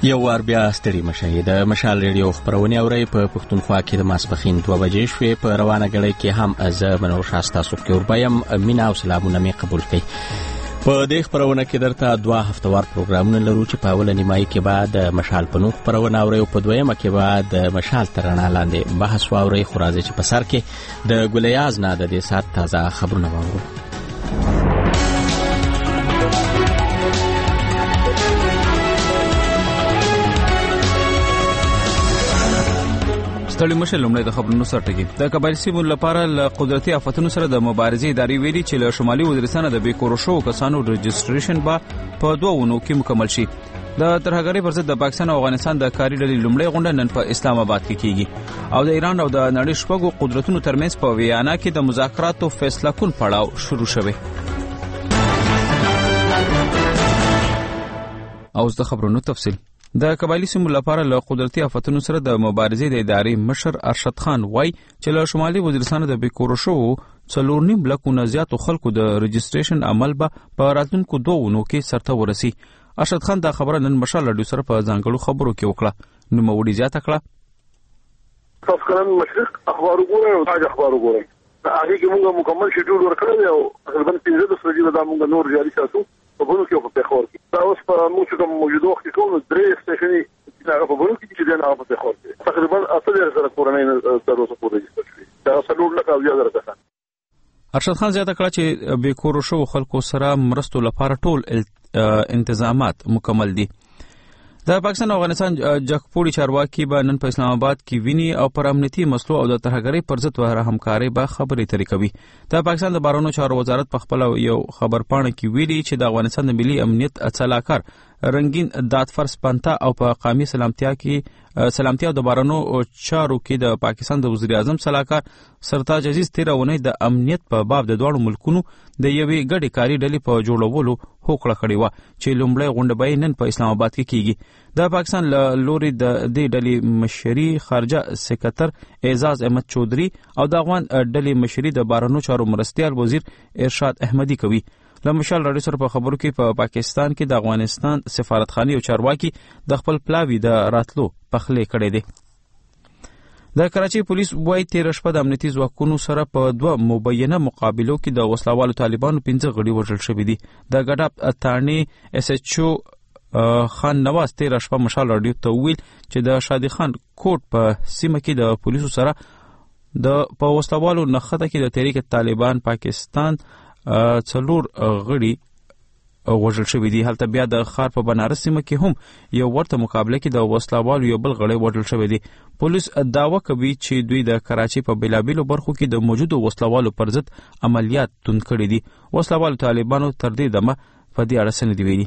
یو وار بیا ستړي مشئ د مشال ریډیو خبرونه اورئ په پښتونخوا کې د ماسپښین 2 بجې شوې. په روانه غړي کې هم از منور شاستا سوکي اوربایم مینا او سلامونه می قبول کړئ. په دې خبرونه کې درته 2 هفتوار پروګرامونه لرو چې په اول نیمایي کې بعد مشال په نوم خبرونه اورئ او په دویمه کې بعد مشال ترانه لاندې بحث واورئ. خو راځي چې په سر کې د ګلیاز نه د دې سات تازه خبرونه واورو. ستړي مشه لومړی د خبرونو سرټکی. د قبایل سیمو لپاره له قدرتي آفتونو سره د مبارزې ادارې ویلي چې له شمالي وزیرستان د بیکورو شو کسانو رجسټریشن به په 2 ونو کې مکمل شي. د ترهګرۍ پر ضد د پاکستان او افغانستان د کاري ډلې لومړی غونډه نن په اسلام آباد کې کیږي او د ایران او د نړۍ شپږو قدرتونو ترمنځ په ویانا کې د مذاکراتو فیصله کن پړاو شروع شوی. اوس د خبرونو تفصیل. د قبایلی سیمو لپاره له قدرتي آفتونو سره د مبارزې د ادارې مشر ارشد خان وای چې له شمالي وزیرستان د بیکورو شو 4.5 لکونه زیاتو خلکو د رجسټریشن عمل به په راتلونکو 2 ونو کې سرته ورسي. ارشد خان دا خبره نن مشال رادیو سره په ځانګړو خبرو کې وکړه. نو موړي زیاته کړه. تاسو کله مشرق اخبار وګورئ او تاج اخبار وګورئ. هغه کې موږ مکمل شیډول ورکړل او تقریبا 15 ورځې دا موږ نور جاري ساتو په بونو کې په خور کې. دا اوس په موږ کوم موجوده وخت کې کوم 3 سټیشنې چې په بونو کې چې نه په خور کې تقریبا 80 سره کورنۍ تر اوسه پورې شوي. دا څلور لکه او زیاده راځي. ارشد خان زیاته کړه چې بیکورو شو خلکو سره مرستو لپاره ټول انتظامات مکمل دي. د پاکستان او افغانستان جګپوړي چارواکي به نن په اسلام آباد کې ویني او پر امنیتي مسلو او د ترهګرۍ پر ضد وهره همکاري به خبرې ترې کوي. د پاکستان د بهرنیو چارو وزارت په خپل یو خبرپاڼه کې ویلي چې د افغانستان د ملي امنیت اصلاحکار رنگین دادفرس پنتا او په قومي سلامتیا د بهرنیو چارو کې د پاکستان د وزیر اعظم صلاحکار سرتاج عزیز 13 ونې د امنیت په باب د دوه ملکونو د یوې ګډې کاری ډلې په جوړولو هوکړه کړې و چې لومړی غونډه به نن په اسلام آباد کې کیږي. د پاکستان لوري د دې ډلې مشري خارجه سکرټر اعزاز احمد چودري او د افغان ډلې مشري د بهرنیو چارو مرستیال وزیر ارشاد احمدي کوي. له مشال رادیو سره په خبرو کې په پاکستان کې د افغانستان سفارتخانه او چارواکي د خپل پلاوی د راتلو پخلې کړې دي. د کراچي پولیس وایي 13 شپه د امنیتي ځواکونو سره په 2 مبینه مقابلو کې د وسلوالو طالبانو 15 غړي وژل شوي دي. د ګډاپ اتارني اس ایچ او خان نواز 13 شپه مشال رادیو ته ویل چې د شادي خان کوټ په سیمه کې د پولیسو سره د په وسلوالو نخته کې د تحریک طالبان پاکستان 4 غړي وژل شوي دي. هلته بیا د ښار په بنارس سیمه کې هم یو ورته مقابله کې د وسلوالو یو بل غړی وژل شوی دی. پولیس دعوه کوي چې دوی د کراچي په بیلابیلو برخو کې د موجودو وسلوالو پر ضد عملیات توند کړي دي. وسلوالو طالبانو تر دې دمه په دې اړه څه نه دي ویلي.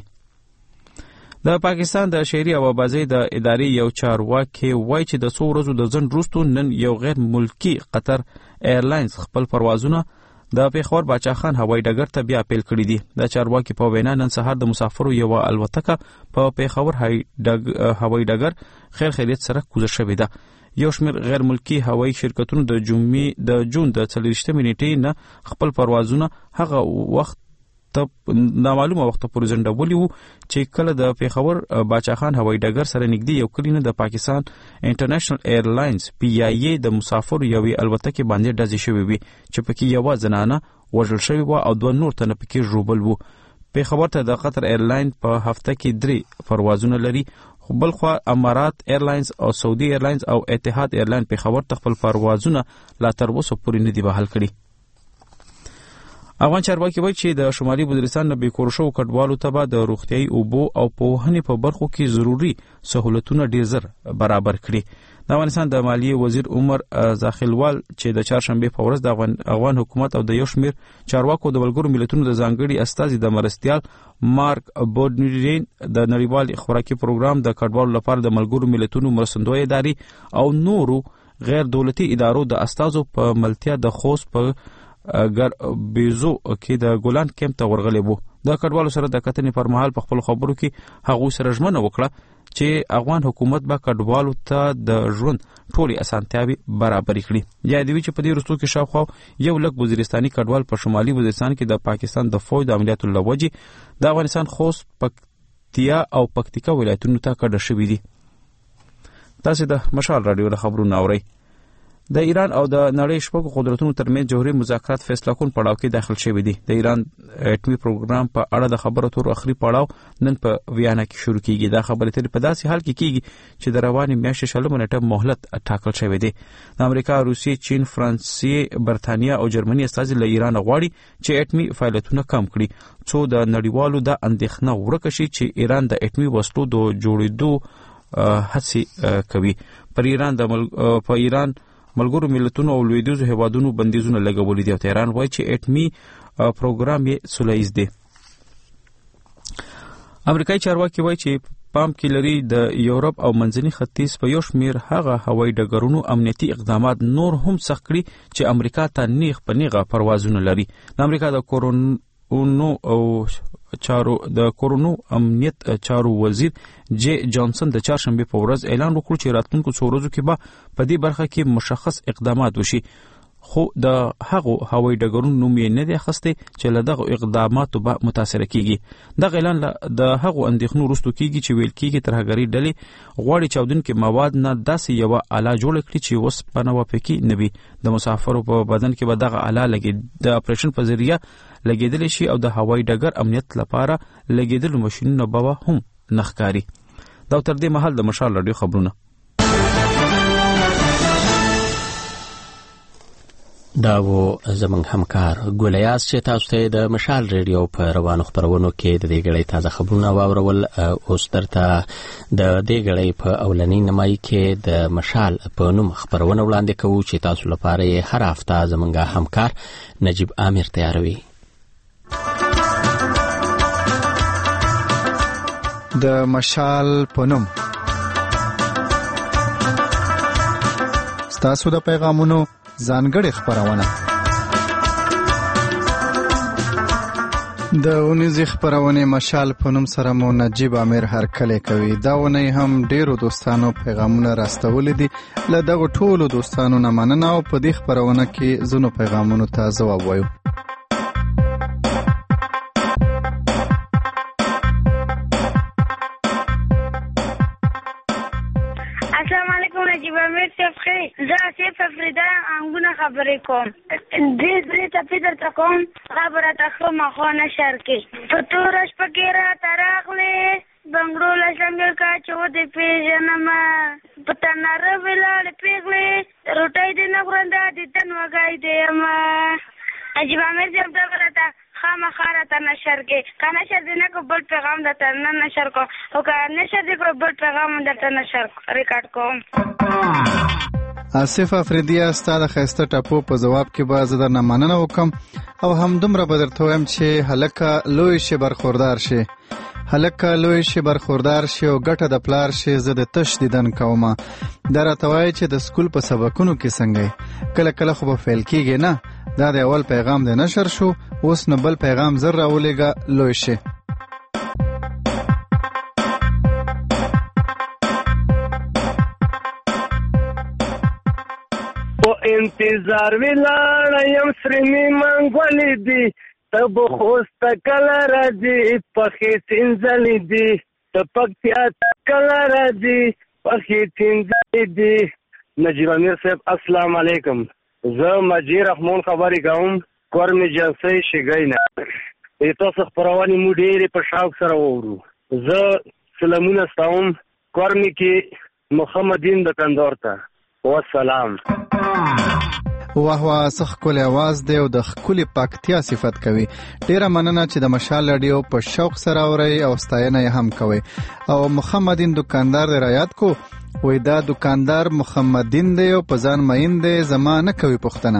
د پاکستان د شهري اوابازۍ د ادارې یو چارواکي وایي چې د 100 ورځو د ځنډ وروسته نن یو غیر ملکی قطر ایرلاینز خپل پروازونه د پیښور باچا خان هوایي ډګر ته بیا پیل کړی دي. د چارواکي په وینا نن سهار د مسافرو یو الوتکه په پیښور هوایي ډګر خیر خیریت سره کوزه شوې ده. یو شمېر غیر ملکی هوایي شرکتونو د جون د 24 نیټې نه خپل پروازونه هغه وخت نامعلومه وخت پورې ځنډولي وو چې کله د پیښور باچا خان هوایي ډګر سره نږدې یو کلی نه د پاکستان انټرنیشنل ایرلاینز PIA د مسافرو یوې الوتکې باندې ډزې شوې وي چې پکې یوه زنانه وژل شوې وه او 2 نور تنه پکې ژوبل وو. پیښور ته د قطر ایرلاین په هفته کې 3 پروازونه لري. خو بل خوا امارات ایرلاینز او سعودي ایرلاینز او اتحاد ایرلاین پیښور ته خپل پروازونه لا تر اوسه پورې نه دي بحال کړي. افغان چارواکي وایي چې د شمالي وزیرستان د بیکورو شو کډوالو ته به د روغتیايي اوبو او پوهنې په برخو کې ضروري سهولتونه ډېر زر برابر کړي. د افغانستان د مالیې وزیر عمر زاخیلوال چې د چهارشنبې په ورځ د افغان حکومت او د یو شمېر چارواکو د ملګرو ملتونو د ځانګړي استازي د مرستیال مارک بودنرین د نړیوال خوراکي پروګرام د کډوالو لپاره د ملګرو ملتونو مرستندوی ادارې او نورو غیر دولتي ادارو د استازو په ملتیا د خوست په بیزو کې د ګولان کیمپ ته ورغلی وو. د کډوالو سره د کتنې پر مهال په خپل خبرو کې هغوی سره ژمنه وکړه چې افغان حکومت به کډوالو ته د ژوند ټولې اسانتیاوې برابرې کړي. یادوي چې په دې وروستو کې شاوخوا 1 لک وزیرستاني کډوال په شمالي وزیرستان کې د پاکستان د فوج د عملیاتو له وجې د افغانستان خوست پکتیا او پکتیکا ولایتونو ته کډه شوې دي. تاسو د مشال رادیو له خبرونو اورئ. د ایران او د نړۍ شپږ قدرتونو ترمنځ جوهري مذاکرات فیصله کون پړاو کې داخل شوي دي. د ایران اټومي پروګرام په اړه د خبرو اترو اخري پړاو نن په ویانا کې شروع کیږي. دا خبرې اترې په داسې حال کې کیږي چې د روانې میاشتې 40 نیټه مهلت ټاکل شوی دی. د امریکا، روسیې، چین، فرانسې، برتانیا او جرمني استازي له ایران غواړي چې اټومي فعالیتونه کم کړي څو د نړیوالو د اندېښنه ورکه شي چې ایران د اټومي وسلو د جوړېدو هڅې کوي. په ایران ملګرو ملتونو او لویدیځو هیوادونو بندیزونه لګولي دي او تهران وایي چې اټومي پروګرام یې سولهییز دی. امریکایي چارواکي وایي چې پام کې لري د یورپ او منځني ختیځ په یو شمېر هغه هوایي ډګرونو امنیتي اقدامات نور هم سخت کړي چې امریکا ته نیغ په نیغه پروازونه لري. د امریکا د کورونو امنیت چارو وزیر جی جانسن د چهارشنبه په ورځ اعلان وکړ چې راتلونکو څو ورځو کې به په دې برخه کې مشخص اقدامات وشي، خو د هغو هوایي ډګرونو نوم یې نه دی اخیستی چې له دغو اقداماتو به متاثره کیږي. دغه اعلان د هغو اندېښنو وروسته کیږي چې ویل کیږي ترهګرۍ ډلې غواړي چاودونکي مواد نه داسې یوه آله جوړه کړي چې اوسپنه و پکې نه وي. د مسافرو په بدن کې به دغه آله د اپریشن په ذریعه لګېدلی شي او د هوایي ډګر امنیت لپاره لګېدلو ماشینونه به هم نه ښکاري. دا تر دې مهال د مشال راډیو خبرونه. دا و زمونږ همکار ګولیاس چې تاسو ته د مشال ریډیو په روانو خبرونو کې د دې غړي تازه خبرونه واورول. اوس درته د دې غړي په اولنۍ نمای کې د مشال په نوم خبرونه وړاندې کوو چې تاسو لپاره هر هفته زمونږ همکار نجیب عامر تیاروي. د مشال په نوم ستاسو د پیغامونو ځانګړې خبرونه. د اونیزې خبرونه مشال په نوم سره مو نجیب عامر هرکلی کوي. دا ونه هم ډیرو دوستانو پیغامونه راستولې دي. له دغه ټولو دوستانو نه مننه او په دې خبرونه کې زونو پیغامونو ته ځواب وایو. زه آصف افریده انګونه خبرې کوم. دې ته فکر ته کوم خبره ته خو مخه نشر کې په تور شپه کې را تراغلې بنګړو لښنګ کا چو دې پیژنم پته ناره ویلاړ پیغلې روټۍ دې نه ورنده دې تن وګای دې ما عجیب امر دې په غلطه خامخاره ته نشر کې کنه شر دې نه کو بل پیغام دته نه نشر کو او کنه نشر دې کو بل پیغام دته نشر ریکارډ کوم. آصف افریدی ستاسو خسته ټاپو په جواب کې به زه درنه مننه وکم او هم دومره به درته وایم چې هلکه لوی شي برخوردار شي، هلکه لوی شي برخوردار شي او ګټه د پلار شي. زه د تش دیدن کومه دا راته وایي چې د سکول په سبقونو کې څنګه کله کله خو به فیل کیږي نه. دا د اول پیغام د نشر شو، اوس نو بل پیغام زر راولېږه لوی شي. انتظار ویلاړم سرنی منګولې دي تب خوست کله راځي پخې تنځلې دي پکتیا کله راځي پخې تنځلې دي. نجیب امیر صاحب السلام علیکم. زه مجید رحمان خبرې کوم کورمې جنسي شګینه. تاسو خبرونه مو ډېرې په شوق سره وورو. زه سلامونه ستوم کورمې کې محمدین د کندهار ته. والسلام. واه واه څه ښکلی اواز دی او د ښکلي پاکتیا صفت کوي. ډیره مننه چې د مشال رادیو په شوق سره اورئ او ستاینه یې هم کوئ. او محمدین دکاندار دی رایاد کو وای دا دکاندار محمدین دی او په ځان مین دی زما نه کوي پوښتنه.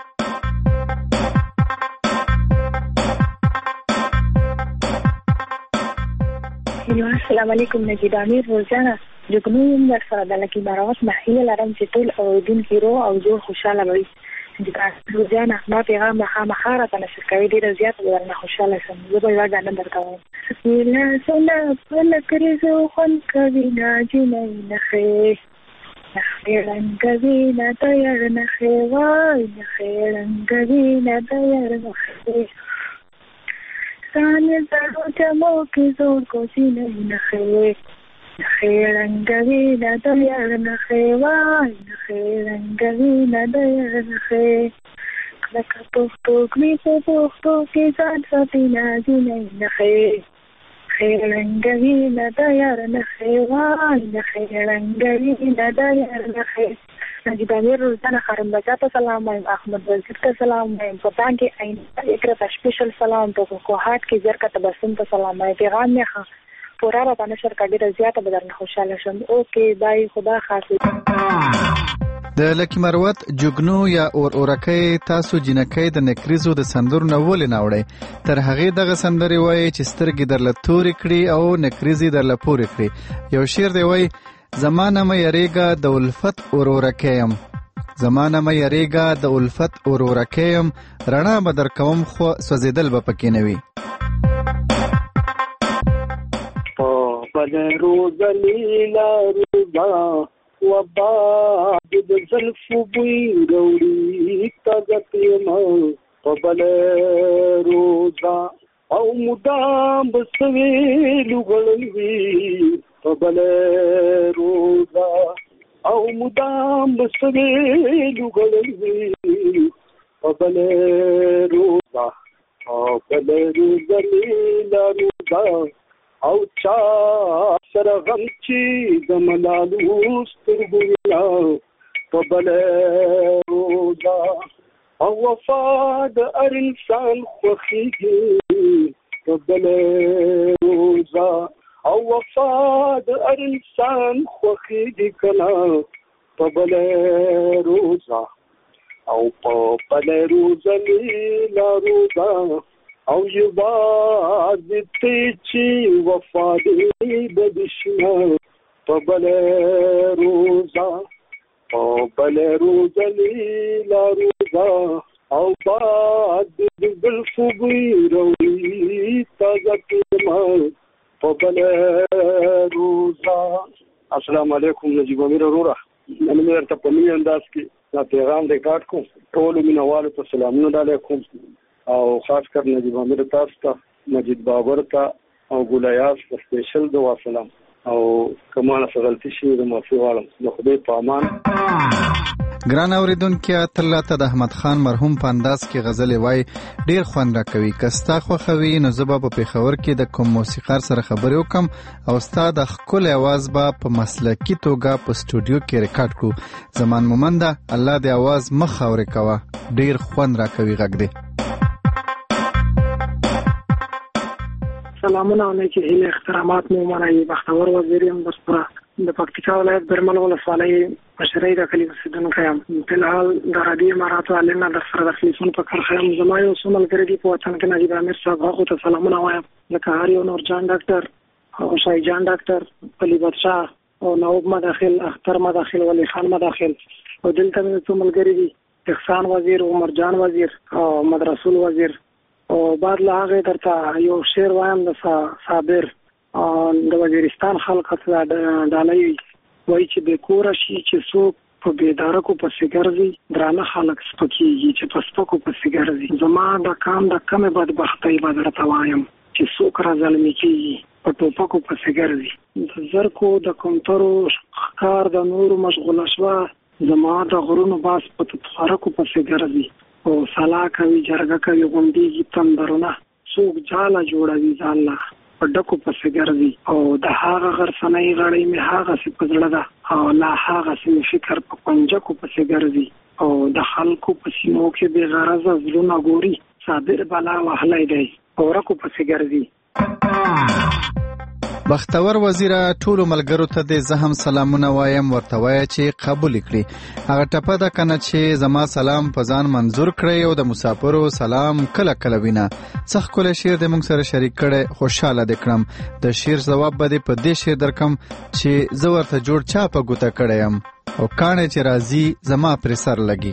السلام علیکم نجیب امیر روزانه جګنوم در سره د لکې باراوس محیله لرم چې ټول اوریدونکي رو او جوړ خوشحاله وي. روزانه ما پیغام خامخا راته نشر کوي ډېره زیاته به درنه خوشحاله شم. زه به یوه ګاڼه درکوم. لاسونه په لکریزو خوند کوي ناجنۍ نښې نښې ړنګوي نه تیار نښې وای نښې ړنګوي نه تیار نښې کان زړو چمو کې زور کو سینې نخې رنګوي نه د یار نخې وای نخې رنګوي نه د یار نخې لکه پښتو کې په پښتو کې ځان ساتي نازینې نخې رنګوي نه د یار نخې وای نخې رنګوي نه د یار نخې نجیب امیر روزانه خرمبچا ته سلام وایم، احمد وزیر ته سلام وایم، پتان کې عین اکرا ته سپیشل سلام ته کوهات کې زرکه تبسم ته سلام وایم، پیغام نه پورا را باندې شر کډه زیاته بدرنه خوشاله شم. اوکي بای، خدا حافظ. د لکی مروت جوګنو یا اورکې تاسو جنکې د نکریزو د سندرو نه ولې نه وړي؟ تر هغه دغه سندري وای چې سترګې در لتوري کړي او نکریزي در لپوري کړي. یو شعر دی وای زمانه مې یریګا د الفت اورکېم، زمانه مې یریګا د الفت اورکېم، رڼا بدر کوم خو سوزیدل به پکې نه وي. بل روزلی لاروزا وباد د زلف بوی روړي تاګت یما بل روزا او مدام بسوي لګلوي بل روزا او مدام بسوي لګلوي بل روزا او بل روزلی لاروزا او چا سره غم چې د ملالو سترګویا په بل روزا او وفا د هر انسان خوښیږي په بل روزا او وفا د هر انسان خوښیږي کله په بل روزا او په بل روزا لا روزا او یواد چې وفا دې بدشنا په بل روزا او بل روزا لا روزا او باد دې بل فوګي روي تاګه ما په بل روزا. السلام علیکم، نجیب امیر اورورا. نن مې ورته په نوې انداز کې دا پیغام ریکارډ کوم. ټول مینوالو ته سلامونه علیکم او خاص کر نجیب امیر تاسو ته، مجید بابر ته او ګولیاس په سپیشل دعا سلام او کمانه غلطی شي د معافي غواړم. د خدای په امان. ګران اوریدونکو، ترلا ته د احمد خان مرحوم په انداز کې غزل وای ډیر خوند راکوي. کستا خوخوي نو زبا په پیښور کې د کوم موسیقار سره خبرې وکم او استاد خپل आवाज با په مسلکی توګه په سټوډیو کې ریکارډ کړو. زمان مومنده الله دې आवाज مخ اورې کوا، ډیر خوند راکوي غږ دې. سلامونه علیکم، هیله احترامات مو منئ. بختور وزیریم درسره د پکتیکا ولایت برمل ولسوالۍ مشرۍ د کلي اوسیدونکی یم. فلحال د رادیو اماراتو علنا درسره د تلیفون په کرښه یم. زما یو څو ملګري دي په وطن کې، نجیب امیر صاحب، هغو ته سلامونه وایم، لکه هر یو نورجان ډاکټر او شاهي جان ډاکټر، علي بادشاه او نواب مداخل، اختر مداخل، ولی خان مداخل، او دلته مې څو ملګري دي احسان وزیر، عمر جان وزیر او مدرسول وزیر. او بعد له هغې درته یو شعر وایم د صابر د وزیرستان خلق ته ډالۍ وایي چې بې کوره شي چې څوک په بېدارکو پسې ګرځي، درانه خلک سپکېږي چې په سپکو پسې ګرځي. زما د کام د کمې بدبختۍ به درته وایم چې څوک را ظلمي کېږي په ټوپکو پسې ګرځي. د زرکو د کومترو ښکار د نورو مشغوله شوه، زما د غرونو باس په تخارکو پسې ګرځي. او سلا کوي، جرګه کوي، غونډېږي تندرونه، څوک جاله جوړوي ځان له په ډکو پسې ګرځي. او د هغه غرڅنۍ غړۍ مې هغسې په زړه ده او لا هغسې مې فکر په پنجکو پسې ګرځي. او د خلکو په سینو کې بې غرضه زړونه ګوري، صابر بلا وهلی دی په ورکو پسې ګرځي. بختور وزیره، ټولو ملګرو ته دې زه هم سلامونه وایم، ورته وایه چې قبول کړي. هغه ټپه ده کنه چې زما سلام په ځان منظور کړی او د مسافرو سلام کله کله وینه. څه ښکلی شعر دې موږ سره شریک کړی، خوشحاله دې کړم. د شعر ځواب به دې په دې شعر درکم چې زه ورته جوړ چا په ګوته کړی یم او کاڼی چې راځي زما پرې سر لګي.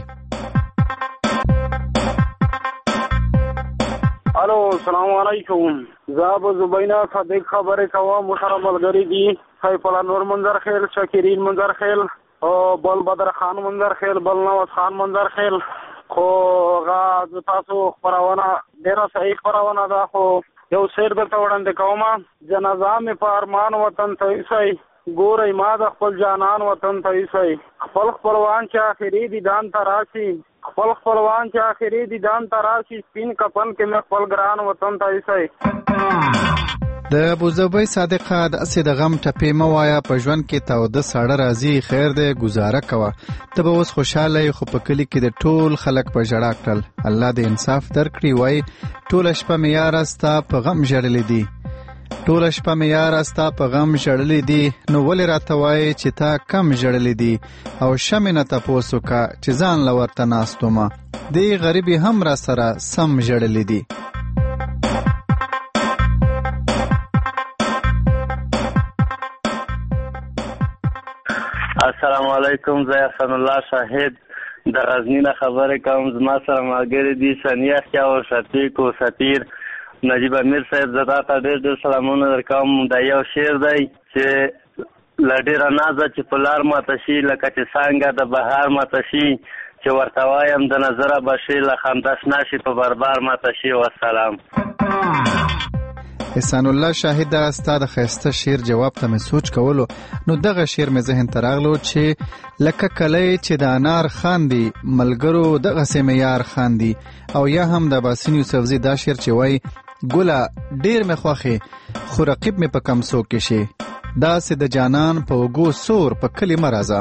الو، السلام علیکم. زاب زبینا صادق خبرې کوم. محترم ملګری دي سیف الله نور منظر خیل، شاکرین منظر خیل او بل بدر خان منظر خیل، بل نواز خان منظر خیل. خو غا تاسو خبرونه ډیره صحیح خبرونه ده، خو یو شعر درته وړاندې کوم. جنازه مې په ارمان وطن ته ایسئ، ګورئ ما د خپل جانان وطن ته ایسئ. خپل خپلوان چې آخري دیدان ته راشي، خپل خپلوان چې آخري دیدان ته راشي، سپین کفن کې مې خپل ګران وطن ته ایسئ. د ابوظبي صادقه داسې د غم ټپې مه وایه، په ژوند کې تاوده ساړه راځي، خیر دی ګزاره کوه. ته به اوس خوشحاله یې، خو په کلي کې د ټول خلک په ژړا کړل. الله دې انصاف درکړي. وایي ټوله شپه مې یاره ستا په غم ژړلې دي، ټوله شپه مې یاره ستا په غم ژړلې دي، نو ولې راته وایې چې تا کم ژړلې دي، او شمې نه تپوس وکړه چې ځان له ورته ناست ومه، دې غریبې هم را سره سم ژړلې دي. السلام علیکم، زه احسان الله شاهد د غزنی نه خبرې کوم. زما سره ملګري دي ثانیه خیا او شفیق او سفیر نجیب امیر صاحب. زه تاته ډېر سلامونه درکوم. دا یو شعر دی چې له ډېره نازه چې په لار ماته شي، لکه چې څانګه د بهار ماته شي، چې ورته وایم د نظره به شي، له خنده شنه شي په بربار ماته شي. والسلام. احسان الله شاهد، دا ستا د ښایسته شعر جواب ته مې سوچ کولو، نو دغه شعر مې ذهن ته راغلو چې لکه کلی چې د انار خاندي، ملګرو دغسې مې یار خاندي. او یا هم د باسین یوسفزي دا شعر چې وایي ګله ډېر مې خوښې، خو رقیب مې په کمسو کې شي، داسې د جانان په اوږو سور په کلي مه راځه.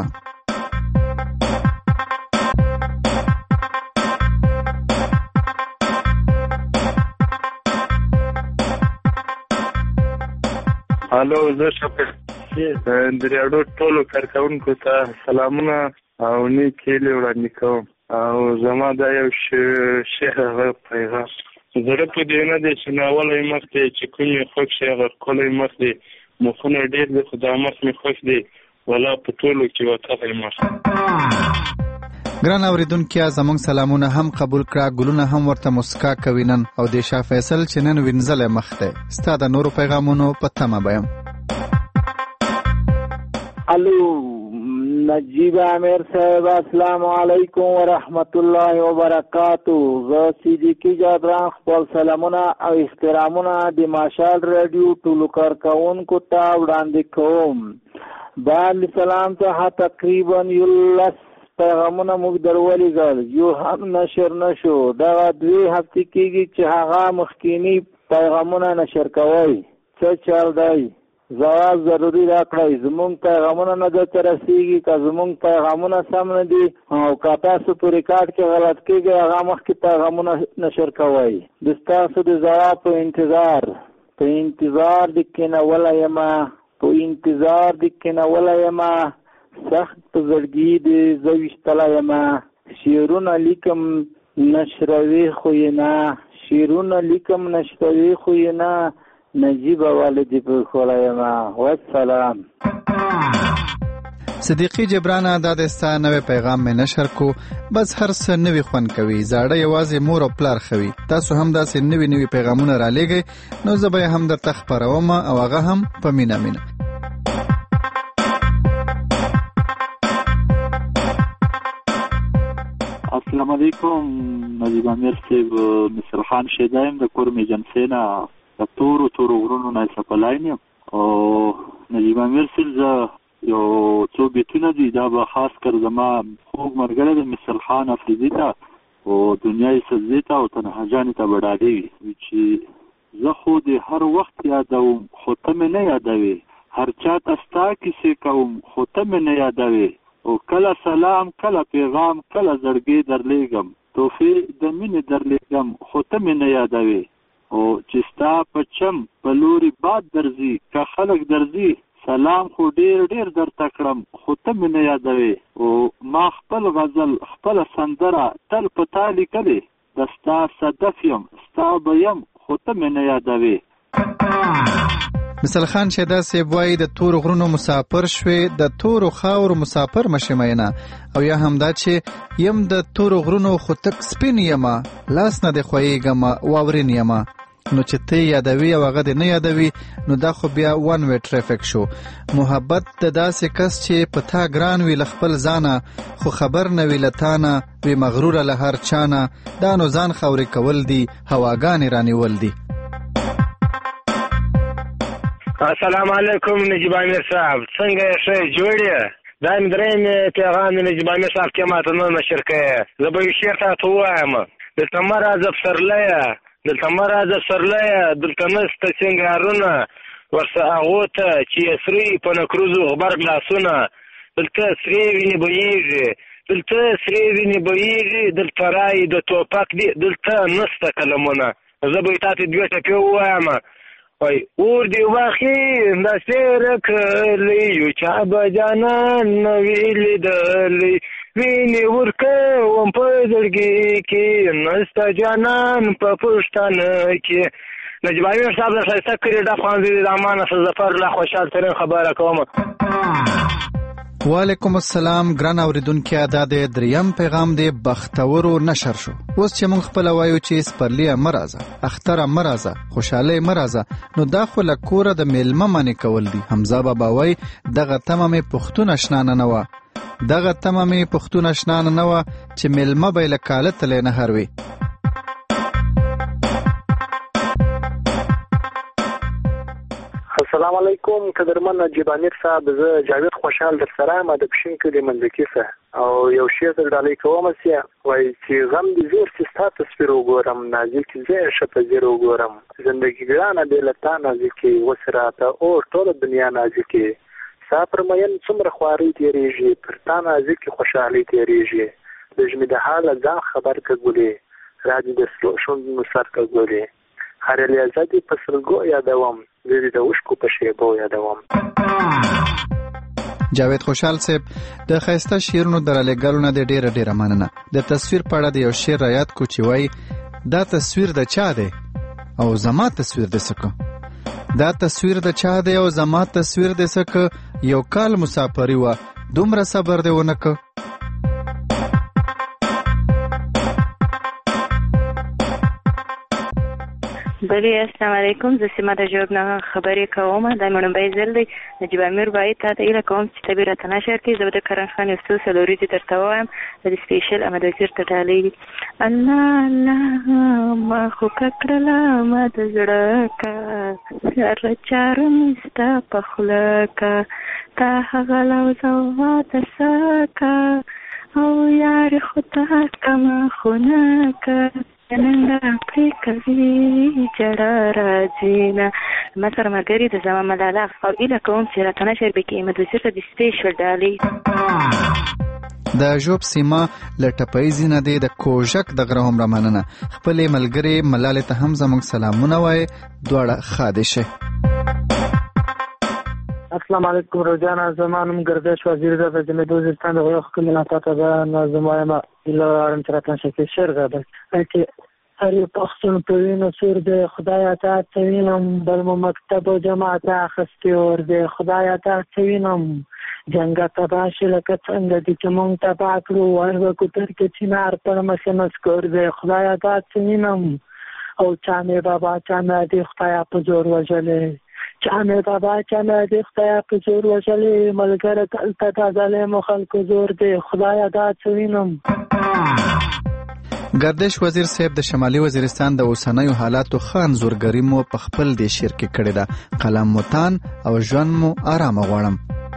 هلو، زه شفیق د ریاډیو ټولو کارکوونکو ته سلامونه او نیک هیلې وړاندې کوم. او زما دا یو شعر پیغام، زړه په دې نه دی چې ناولی مخ دی، چې کوم یې خوښ شي هغه ښکلی مخ دی، مخونه ډېر دی خو دا مخ مې خوښ دی، ولا په ټولو کې وتغی مخ. ګران اوریدونکي، زموږ سلامونه هم قبول کړه، ګلونه هم ورته مسکا کوي نن، او د شاه فیصل چې نن وینځلی مخ دی. ستا د نورو پیغامونو په تمه بیم. الو نجیب امیر صاحب، السلام علیکم ورحمت الله وبرکاتو. زه صدیقي جبران خپل سلامونه او احترامونه د ماشال رادیو ټولو کارکوونکو ته وړاندې کوم. بعد سلام څخه تقریبا 11 پیغامونه موږ درولېږل، یو هم نشر نشو. دغه 2 هفتې کېږي چې هغه مخکینی پیغامونه نشر کوئ. څه چل دی؟ ځواب ضروري راکړئ. زموږ پیغامونه نه درته رسېږي، که زموږ پیغامونه سم نه دي او که تاسو په ریکارډ کې غلط کېږي، هغه مخکې پیغامونه نشر کوئ. د ستاسو د ځواب په انتظار د کېنولی یمه، په انتظار د کېنولی یمه، سخت په زړګي د زه ویشتلی یمه. شعرونه لیکم نشروي خو یې نه، شعرونه لیکم نشروي خو یې نه، نجیبه والدې پرښولی یمه. والسلام. صدیقي جبرانه، دا د ستا نوی پیغام مې نشر کو. بس هر څه نوي خوند کوي، زاړه یوازې مور او پلار خوي. تاسو هم داسې نوي پیغامونه رالیږئ، نو زه به یې هم درته خپروم، او هغه هم په مینه مینه. السلام علیکم، نجیب امیر صاحب، مصر خان شیدایم د کور میجنسۍ نه، د تورو غرونو نه څپلاین یم. او نجیب امیر صاحب، زه یو څو بیتونه دي، دا به خاص کر زما خوږ ملګری د مصر خان افریدي ته او دنیای سبزي ته او تنها جانې ته به ډالۍ وي چې زه خو دې هر وخت یادوم خو ته مې نه یادوې، هر چا ته ستا کیسې کوم خو ته مې نه یادوې، او کله سلام کله پیغام کله زړګی درلیږم، توفیق د مینې درلیږم خو ته مې نه یادوې، او چې ستا په چم په لوري باد درځي که خلک درځي، سلام خو ډېر درته کړم خو ته مې نه یادوې، او ما خپل غزل خپله سندره تل په تا لیکلې، د ستا صدف یم ستا به یم خو ته مې نه یادوې. مثل خان شیدا صاحب وایي د تورو غرونو مسافر شوې، د تورو خاورو مسافر مشې مینه، او یا همدا چې یم د تورو غرونو خو تک سپین یمه، لاس نه دې خویږمه واورین یمه، نو چې ته یادوي او هغه دې نه یادوي، نو دا خو بیا ون وی ټریفک شو. محبت د داسې کس چې په تا ګران وي له خپل ځانه، خو خبر نه وي له تانه، وي مغروره له هر چانه، دا نو ځان خاورې کول دي، هواګانې رانیول دي. السلام علیکم نجیب امیر صاحب، څنګه یې؟ ښه جوړ یې؟ دا مې درېیم پیغام د نجیب امیر صاحب کې ماته نه نشر کوې. زه به یو شعر تاته ووایم. دلته مه راځه پسرلیه، دلته مه راځه پسرلیه، دلته نسته سینګارونه ورسه هغو ته چې یې سرې په نکروزو غبرګ لاسونه. دلته سرې وینې بهیږي، دلته سرې وینې بهیږي، دلته رایې د توپک دي، دلته نسته قلمونه. زه به یې تاته دوې ټپې ووایم. وای اور دی واخی د سیر کلی یو چا به جانان نوی لیدلی ویني ورکوم په زړګي کې نسته جانان په پښتانه کې. نجیب امیر صاحب د ښایسته کړي ډب خانزي د امانه ظفر له خوشحال ترین خبره کوم. وعلیکم السلام ګران اوریدونکو، دا د دریم پیغام دی بختورو نشر شو. اوس چې مونږ خپل وایو چې سپرلیه مرزه، اختره مرزه، خوشاله مرزه، نو دا خو له کوره د میلمه منې کول دي. حمزه بابا وای دغه تمامه پښتون آشنا نه و، دغه تمامه پښتون آشنا نه و چې میلمه به له کاله تل نه هروي. السلام علیکم قدرمن نجیب امیر صاحب، زه جاوید خوشحال در سره یم د پښین کلي منځکي څخه، او یو شعر در ډالۍ کوم چې وایي چې غم دې زیر چې ستا تصویر وګورم، نازک زه ښه په ځیر وګورم، زندګي ګرانه بې له تا نازکې اوس راته اور ټوله دنیا نازکې، ستا پر مین څومره خوارۍ تېرېږي، پر تا نازکې خوشحالۍ تېرېږي، د ژمي د حاله ځان خبر که ګلې، را دې د سرو شونډو سر که ګلې، هر لیازه دې په سلګو یادوم، زه دې د اوښکو په شیبو یادوم. جاوید خوشحال صاحب د ښایسته شعرونو د رالیږلو نه دی ډېره ډېره مننه. د تصویر په اړه د یو شعر رایاد کو چې وایي دا تصویر د چا دی او زما تصویر د څه که، دا تصویر د چا دی او زما تصویر د څه که، یو کال مسافري وه دومره صبر دی ونه که. بلی السلام علیکم، زه سیمه د جواب نه خبرې کوم. دا مې لومبی ځل دی. نجیب امیر باید تا ته هیله کوم چې ته بې راته نشر کړې. زه به د کرن خان یو څو څلوریځې درته ووایم، د دې سپیشل احمد وزیر ته ډالۍ دي. الله الله ما خو ککړله ما د زړه کا، هره چاره مې ستا په خوله کا، تا هغه لوظه د څه کا، او یارې خو تا کمه خونه کا، ننګه پرې کوي جړه راځي نه. ما سره ملګري د زما ملاله او هیله کوم چې راته نشر وکړي احمد وزیر ته د سپیشل ډالۍ. د ژوب سیمه له ټپیزې نه دی د کوژک د غره هم رامننه. خپلې ملګرې ملالې ته هم زموږ سلامونه وایي، دواړه ښه دې شي. السلام علیکم روزانه، زما نوم ګردش وزیر ده، د جمعیت وزیرستان د غوښ کلي نه پاته ده. زما یم هیله غواړم چې راته نشر کړي شعر ده چې هر یو پښتون په وینو سور دی، خدایه تا ته وینم بل مو مکتب و جماعت اخیستی اور دی، خدایه تا ته وینم جنګه تباه شي لکه څنګه دي چې مونږ تباه کړو، وای به کوتر کې چنار پر مخې نسکور دی، خدایه تا ته وینم او چا مې بابا چا مې دې خدایه په زور وژلې، چا مې بابا چا مې دې خدایه په زور وژلې، ملګری دلته دا ظالمو خلکو زور دی، خدایه تا ته وینم. گردش وزیر صاحب د شمالي وزیرستان د اوسنیو حالاتو ښه انځورګري مو په خپل دې شعر کې کړې ده. قلم مو تان او ژوند مو آرامه غواړم.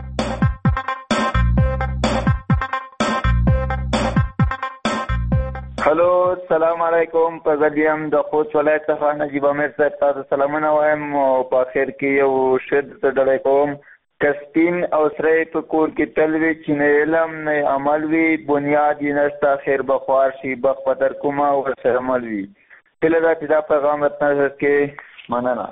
هلو السلام علیکم، په زدیم د خوست ولایت څخه نجیب امیر صاحب تاسو سلامونه وایم او په اخر کې یو شعر ته ډالۍ کوم. کسپین او سری په کور کې تل وي چې نه علم نه عمل وي، بنیاد یې نشته خیر به خوار شي، بخت به در کومه ورسره مل وي. هیله ده چې دا پیغام راته نشر کې مننه.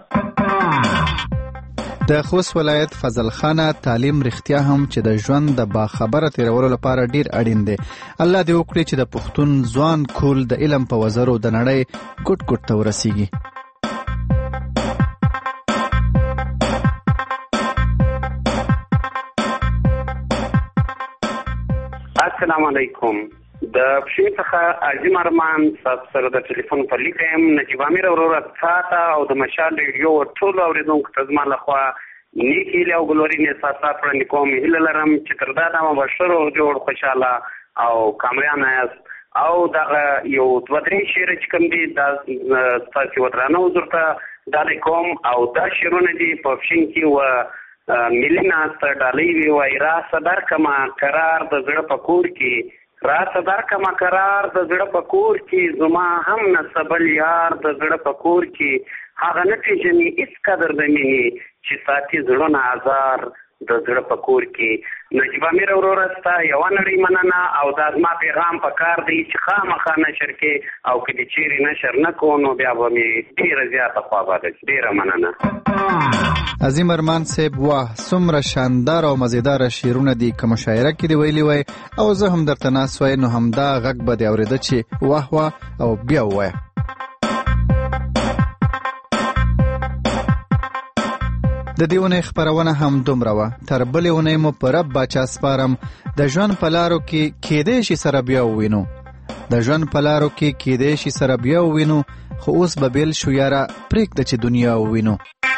د خوست ولایت فضل خانه تعلیم رښتیا هم چې د ژوند د باخبره تیرولو لپاره ډیر اړین دی. الله دې وکړي چې د پښتون ځوان کول د علم په وزرو د نړۍ ګټ ګټ ته ورسیږي. السلام علیکم، د پښین څخه عظیم ارمان سره د ټلیفون په لیک یم. نجیب امیر وروره تاته او د مشال ریډیو ټولو اورېدونکو ته زما لخوا نیک هیلې او ګلورین احساسات وړاندې کوم. هیله لرم چې تر دا دمه به ښه روغ جوړ خوشحاله او کامیاب یاست. او دغه یو دوه درې شعر چې کوم دي دا ستاسو ودرانه حضور ته ډالۍ کوم او دا شعرونه دي په پښین کې و ملي ناسته ډالۍ وي وایي راسه درکمه قرار د زړه په کور کې راسه درکمه قرار د زړه په کور کې زما هم نسبل یار د زړه په کور کې هغه نه پېژني هېڅ قدر د مینې چې ساتي زړونه ازار د زړه په کور کې نجیب امیر وروره ستا یوه نړۍ مننه او دا زما پیغام په کار دی چې خامخا نشر کې او که د چیرې نشر نه کوو نو بیا به مې ډېره زیاته خواباده شي. ډېره مننه. عظیم ارمان صاحب واه څومره شاندار او مزیداره شعرونه دي که مشاعره کې دې ویلي وای او زه هم درته ناست وای نو همدا غږ به دې اورېده چې واه واه او بیا ووایه. د دې اونۍ خپرونه هم دومره وه. تر بلې اونۍ مو په رب باچا سپارم. د ژوند په لارو کې کیدای شي سره بیا ووینو د ژوند په لارو کې کیدای شي سره بیا ووینو خو اوس به بیل شو یاره پرېږده چې دنیا ووینو.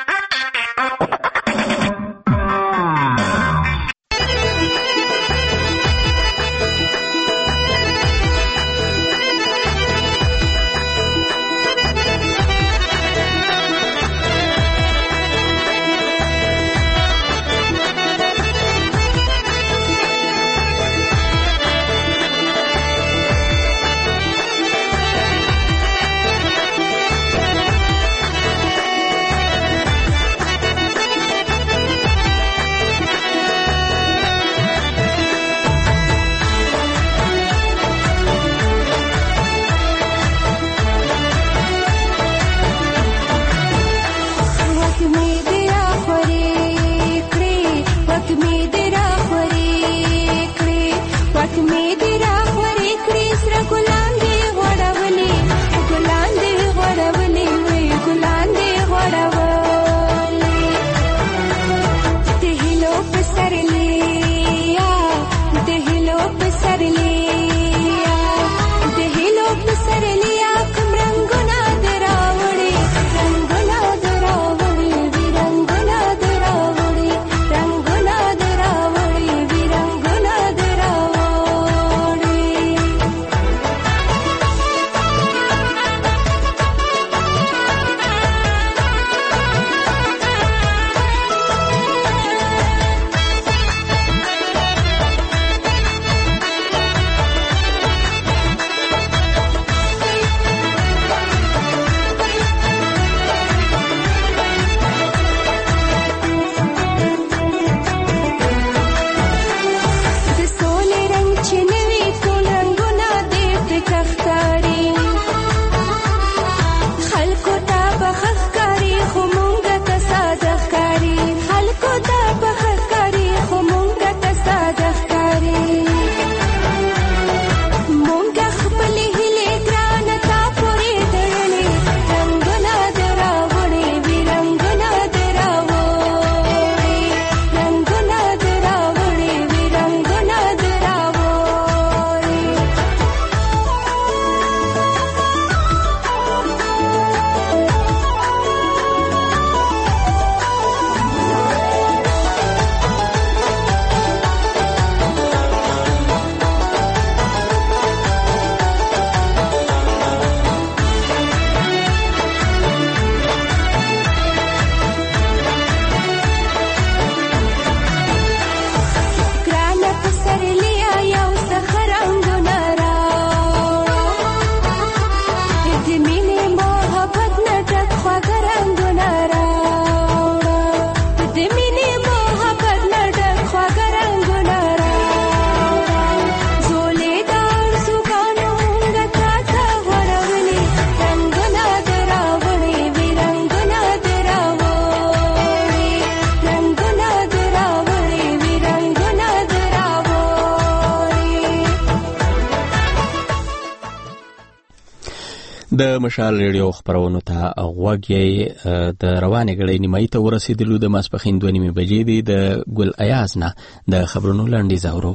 د مشال ریډیو خبرونو ته غوږ یې د روانې غړې نیمایي ته ورسېدلو د ماسپښین 2:30 بجې دي. د ګل ایاز نه د خبرونو لنډیز اورو.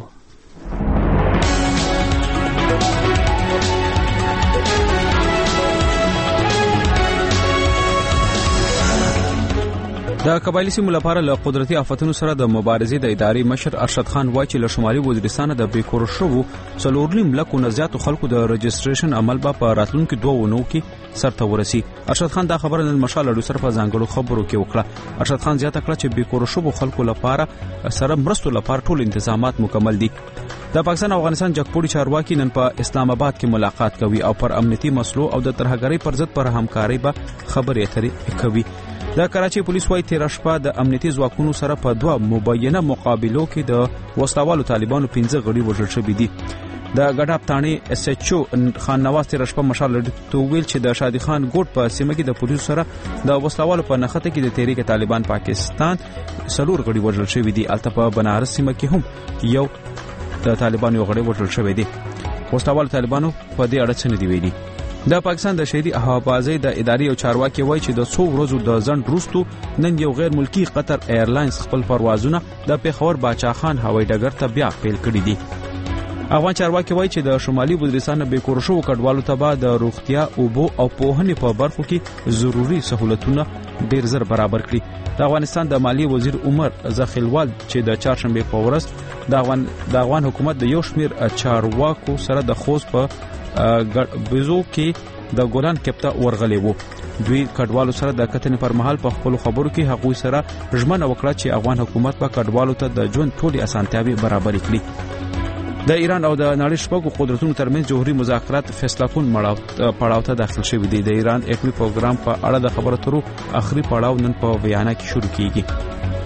د قبایلی سیمو لپاره له قدرتي آفتونو سره د مبارزې د ادارې مشر ارشد خان وایي چې له شمالي وزیرستان د بیکور شوو 4.5 لکو نه زیاتو خلکو د رجسټریشن عمل په راتلونکو 2 ونو کې سرته ورسي. ارشد خان دا خبره نن مشال اډو سره په ځانګړو خبرو کې وکړه. ارشد خان زیاته کړه چې بیکور شوو خلکو لپاره سره مرستو لپاره ټول تنظیمات مکمل دي. د پاکستان او افغانستان جګپوړي چارواکي نن په اسلام آباد کې ملاقات کوي او پر امنیتي مسلو او د ترهګرۍ پر ضد پر همکاري به خبرې اترې کوي. د کراچي پولیس وايي تیر شپه د امنیتي ځواکونو سره په 2 مبینه مقابلو کې د وسلوالو طالبانو 15 غړي وژل شوي دي. د ګډاب تانی اس ایچ او خان نواز تیر شپه مشال تو ویل چې د شادي خان ګوټ په سیمه کې د پولیسو سره د وسلوالو په نخته کې د تحریک طالبان پاکستان 4 غړي وژل شوي دي. البته په بنارس سیمه کې هم یو د طالبانو غړي وژل شوی دی. وسلوالو طالبانو په دې اړه څه نه دی ویلي. د پاکستان د شهري هوابازۍ د ادارې او چارواکي وایي چې د 100 ورځو د ځنډ وروسته نن یو غیر ملکی قطر ایرلاینز خپل پروازونه د پیښور باچا خان هوایي ډګر ته بیا پیل کړي دي. افغان چارواکي وایي چې د شمالي وزیرستان به کور شو کډوالو ته به د روغتیا اوبو او پوهنې په برخو کې ضروري سہولتونه ډیر زر برابر کړي. د افغانستان د مالی وزیر عمر زخیلوال چې د چهارشنبه په ورځ د افغان حکومت د یو شمیر چارواکو سره د خوست په بيزو کې د ګولان کپتا ورغلي وو. دوی کډوالو سره د کتنې پر مهال په خپل خبرو کې هغوی سره ژمنه وکړه چې افغان حکومت په کډوالو ته د ژوند ټولي اسانتیاوي برابر کړي. د ایران او د نړۍ شپږو قدرتونو ترمنځ جوهري مذاکرات فیصله کون پړاو ته داخل شوي دي. د ایران اټومي پروګرام په اړه د خبرو اترو اخري پړاو نن په ویانا کې شروع کیږي.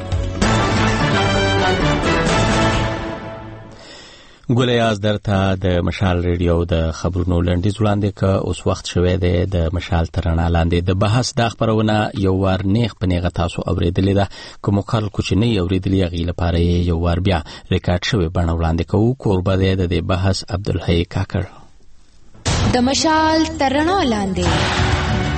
ګولیاز درته د مشال ریډیو د خبرونو لنډیز وړاندې که اوس وخت شوی دی د مشال ترنا لاندې د بحث د خبرونه یو وار نیغ په نیغه تاسو اوریدلې ده. کوم خلکو چې نه اوریدلې غي لپاره یو وار بیا ریکارډ شوی بڼه وړاندې کوو. کوربه دی د بحث عبدالحی کاکړ. د مشال ترنا لاندې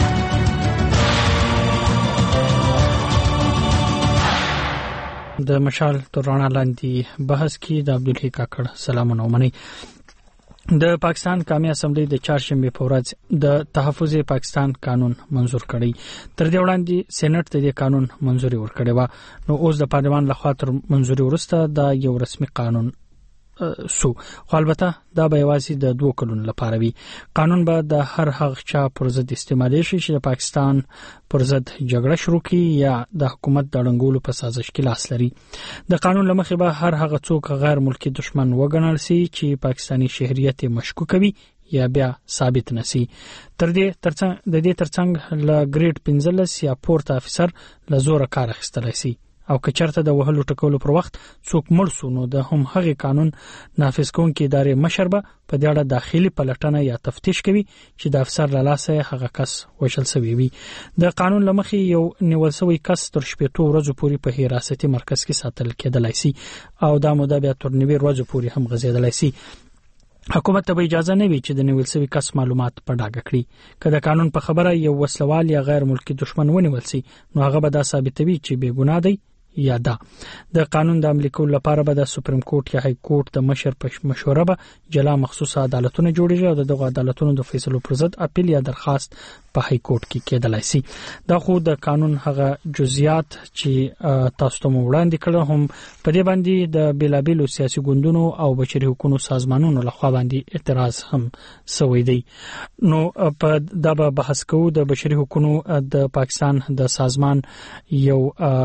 د مشال ترنا لاندې بحث کې د عبدالحی کاکړ سلامونه ومني. د پاکستان قومي اسمبلی د چهارشنبه په ورځ د تحفظ پاکستان قانون منزور کړی. تر دې وړاندې سېنات ته د قانون منزوري ورکړې و. نو اوس د پارلمان لخوا تر منزوري وروسته د یو رسمي قانون سو خو البته دا به یوازې د 2 کلونو لپاره وي. قانون به د هر هغه چا پر ضد استعمالي شي چې د پاکستان پر ضد جګړه شروع کړي یا د حکومت د ړنګولو په سازش کې لاس لري. د قانون لمخې به هر هغه څوک غیر ملکی دشمن وګڼل شي چې پاکستانی شهریت مشکوک وي یا بیا ثابت نسی. د دې ترڅنګ له ګریډ 15 یا پورته افسر له زور کار اخیستل شي او که چرته د وهلو ټکولو پر وخت څوک مړ سو نو د هم هغه قانون نافذ کوونکې ادارې مشر به په دې اړه داخلي پلټنه یا تفتیش کوي چې د افسر له لاسه هغه کس وشل شوی وي. د قانون لمخې یو نیول شوی کس تر 7 ورځې پورې په حراستي مرکز کې ساتل کېدلای شي او دا موده بیا تر 9 ورځې پورې هم غځېدلای شي. حکومت ته اجازه نه وي چې د نیول شوی کس معلومات په ډاګه کړي. که د قانون په خبره یو وسلوال یا غیر ملکی دشمن ونیول شي نو هغه به دا ثابتوي چې بې ګناه دی یا دا. د قانون د عملي کولو لپاره به د سپریم کورټ یا های کورټ د مشر په مشوره به جلا مخصوص عدالتونه جوړیږي او دغه عدالتونو د فیصلو پر ضد اپیل یا درخواست په های کورټ کې کېدلای شي. دا خو د قانون هغه جزئیات چې تاسو ته وړاندې کړل هم په دې باندې د بیلابیلو سیاسي ګوندونو او بشري حقوقو سازمانونو لخوا باندې اعتراض هم شوی دی. نو په دا به بحث کوو د بشري حقوقو د پاکستان د سازمان یو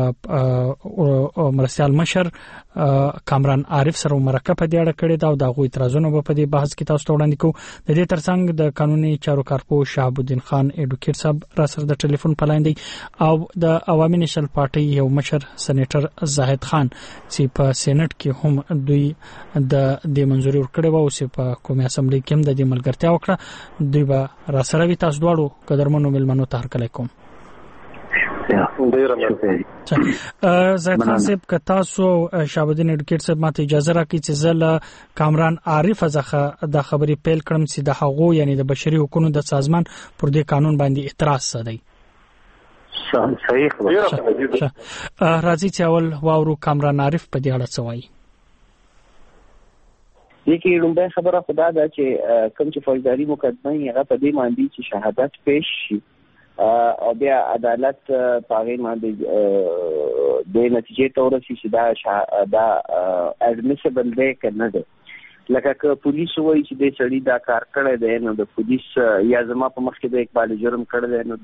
مرستیال مشر کامران عارف سره مرکه په دې اړه کړی دا او د غوي اعتراضونه په دې بحث کې تاسو ته وړاندې کوو. د دې ترڅنګ د قانوني چارو کارپو شهاب الدین خان ایډوکیټ صاحب را سره د ټلیفون په لاین دی او د عوامي نېشنل پارټي یو مشر سېنیټر زاهد خان چې په سېنات کې هم دوی د منځوري ورکړی و او چې په قومي اسمبلی کې هم د دې ملګرتیا وکړه. دوی به را سره وي. تاسو دواړو قدرمنو ملمنو ته هرکلی کوم. زاهد خان صاحب که تاسو شهاب الدین ایډوکیټ صاحب ماته اجازه راکړئ چې زه له کامران عارف څخه د خبرې پیل کړم چې د هغو یعنی د بشري حقوقو د سازمان پر دې قانون باندې اعتراض سدی. صحیح خبره. راځي چې اول واورو کامران عارف په دې اړه څه وایي. یکی لومبه خبره خدا ده چې کوم چې فوجداري مقدمه یې هغه په دې باندې چې شهادت پیش شي او بیا عدالت پاغي باندې د نتیجې تور چې دا اډمیسیبل دی کنه ده. لکه که پولیس وایي چې د سړی دا کار کړی دی نو د پولیس یا زما په مخ کې د اقبال جرم کړی دی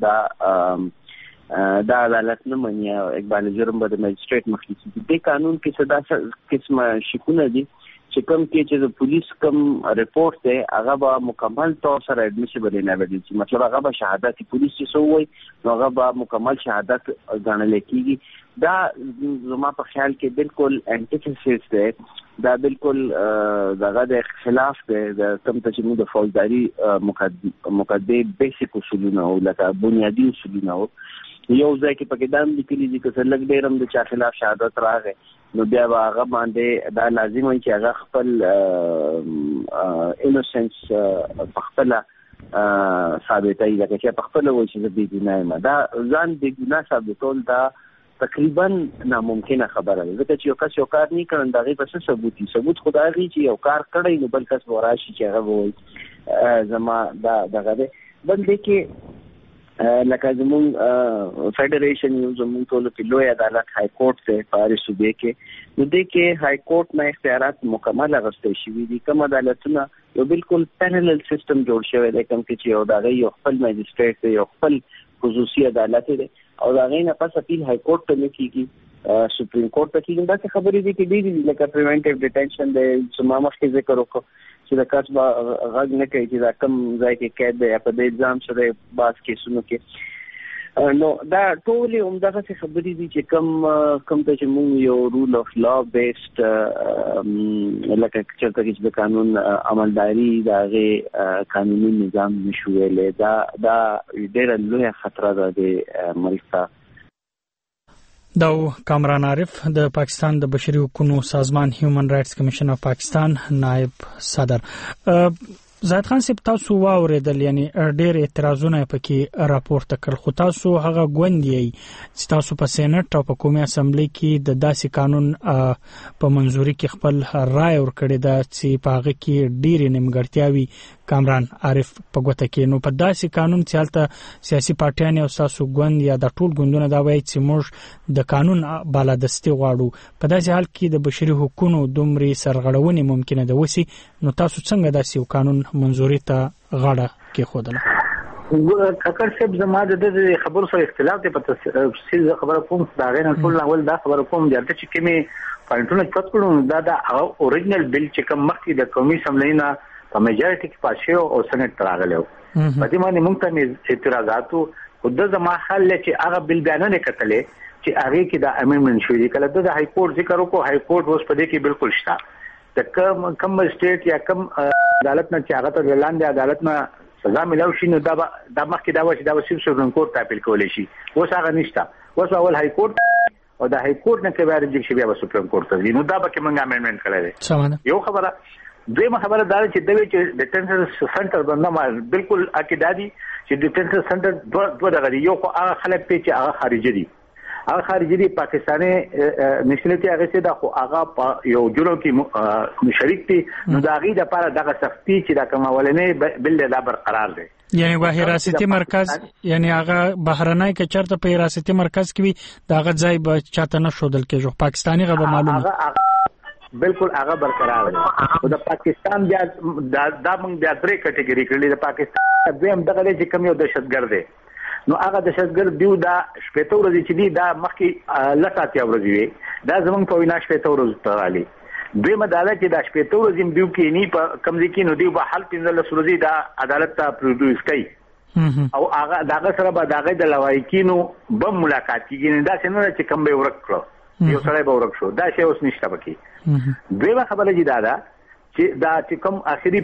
نو دا عدالت نه مني او اقبال جرم به د مجستریټ مخ کې د قانون کې صدا قسمه شکونه دي چې کوم کې چې د پولیس کوم ریپورت دی هغه به مکمل طور سره اډمیسیبل ان ایویډنس، مطلب هغه به شهادت پولیس چې سو وي نو هغه به مکمل شهادت ګڼل کېږي. دا زما په خیال کې بالکل انټیتھیسس دی، دا بالکل دغه د خلاف دی د کوم ته چې موږ د فوجداري مقدمه بیسیک اصولونه او لکه بنیادی اصولونه یو ځای کې پکې دام لیکلي دي که څه لږ ډېر هم د چا خلاف شهادت راغی نو بیا به هغه باندې دا لازم وي چې هغه خپل انوسنس په خپل ثابتوي، لکه چې په خپل وایي چې زه بې ګناه یم. دا ځان بې ګناه ثابتول دا تقریبا ناممکنه خبره ده، ځکه چې یو کس یو کار نه کړي د هغې په څه ثبوت وي؟ ثبوت خو دا هغې چې یو کار کړی نو بل کس به راشي چې هغه به وایي زما دا دغه دی. بل دی کې لکه زمونږ فیډریشن یو زمونږ ټولو کې لوی عدالت های کورټ دی په هرې صوبې کې، نو دې کې های کورټ نه اختیارات مکمل اخیستی شوي دي. کوم عدالتونه یو بالکل پینل سیستم جوړ شوی دی، کوم کې چې یو د هغې یو خپل مجستریټ دی، یو خپل خصوصي عدالت دی او د هغې نه پس اپیل های کورټ ته نه کېږي، سپریم کورټ ته کېږي. داسې خبرې دي کې ډېرې دي لکه پریونټیو ډیټینشن دی چې ما مخکې ذکر وکړو چې د کس به غږ نه کوي چې دا کوم ځای کې قید دی یا په دې ځام سره بعض کیسونو کې. نو دا ټولې همدغسې خبرې دي چې کوم ته چې موږ یو رول اف لا بیسډ لکه چېرته کې چې د قانون عملداري د هغې قانوني نظام نشو ویلی، دا ډېره لویه خطره ده د ملک ته. دا کامران عارف د پاکستان د بشري حقوقو سازمان هیومن رائټس کمیشن اف پاکستان نائب صدر. زاهد خان صاحب تاسو واوریدل یعنی ډېر اعتراضونه پکې راپورته کړل، خو تاسو هغه ګوند یې چې تاسو په سېنات او په قومي اسمبلی کې د داسې قانون په منځوري کې خپل رائے ورکړی دا چې په هغه کې ډېرې نیمګړتیاوې کامران عارف په ګوته کې. نو په داسې قانون چې هلته سیاسي پارټیان او تاسو ګوند یا د ټول ګوندونه دا وایي چې موږ د قانون بالادستي غواړو، په داسې حال کې د بشري حقوقو دومره سرغړونې ممکنه ده وسی، نو تاسو څنګه داسې قانون منځوري ته غاړه کېښودله؟ کاکړ صاحب زما د دې خبرو سره اختلاف دی، په تفصیل خبره کوم دا غیر ټول اول دا خبره کوم چې کومې پوینټونه چت کړو دا د اوریجنل بل چې کوم مخکې د قومي اسمبلی نه په میجارټي کې پاس شو او سېنات ته راغلی و، په دې باندې موږ ته اعتراضاتو خو د زما حل چې هغه بل بیان نه کتلې چې هغه کې د امندمنت شوی دی. کله د های کورټ ذکر وکړو، های کورټ اوس په دې کې بالکل شته، د کوم سټیټ یا کوم عدالت نه چې هغه ته لاندې عدالت نه سزا ملو شي نو دا مخکې دا و چې دا به سپریم کورټ ته اپیل کولی شي، اوس هغه نشته. اوس اول های کورټ او د های کورټ نه کې بیا رجیک شي بیا به سپریم کورټ ته ځي، نو دا به کې موږ امندمنت کړی دی. یو خبره دویمه خبره دا چې دوی چې ډیټنشن سنټر باندې بالکل عقیدادي چې ډیټنشن سنټر دوه دغه یو خو هغه خلک چې هغه خارجي دي، هغه خارجي دي پاکستاني نشنلټي هغه څه دا خو هغه یو جوړو کې شریک دي، نو دا غي د لپاره دغه سختي چې دا کوم ولنې بل لا برقرار دي. یعنی په حراستی مرکز یعنی هغه بهرنۍ کې چرته په حراستی مرکز کې وي دا غ ځای به چاته نه شودل کېږي، پاکستاني غو معلومه بالکل هغه برقرار دی. او د پاکستان بیا دا موږ بیا درې کټګوري کړلې، د پاکستان دویم دغه چې کوم یو دهشتګرد دی، نو هغه دهشتګرد دیو دا شپږ ورځې چې دی دا مخکې لټاتیا ورځې وي دا زمونږ په وینا شپږ ورځې ته رالی. دویمه دا چې دا شپږ ورځې دیو کې نه په کم ځای کې نو دیو به حل 15 ورځې دا عدالت ته پروډوس کوي او هغه دغه سره به دغه د لوایکینو بم ملاقات کیږي، دا څنګه چې کم به ورک کړو یو سړی به ورک شو، دا شی اوس نشته پکې. دویمه خبره چې دا چې دا چې کوم اخري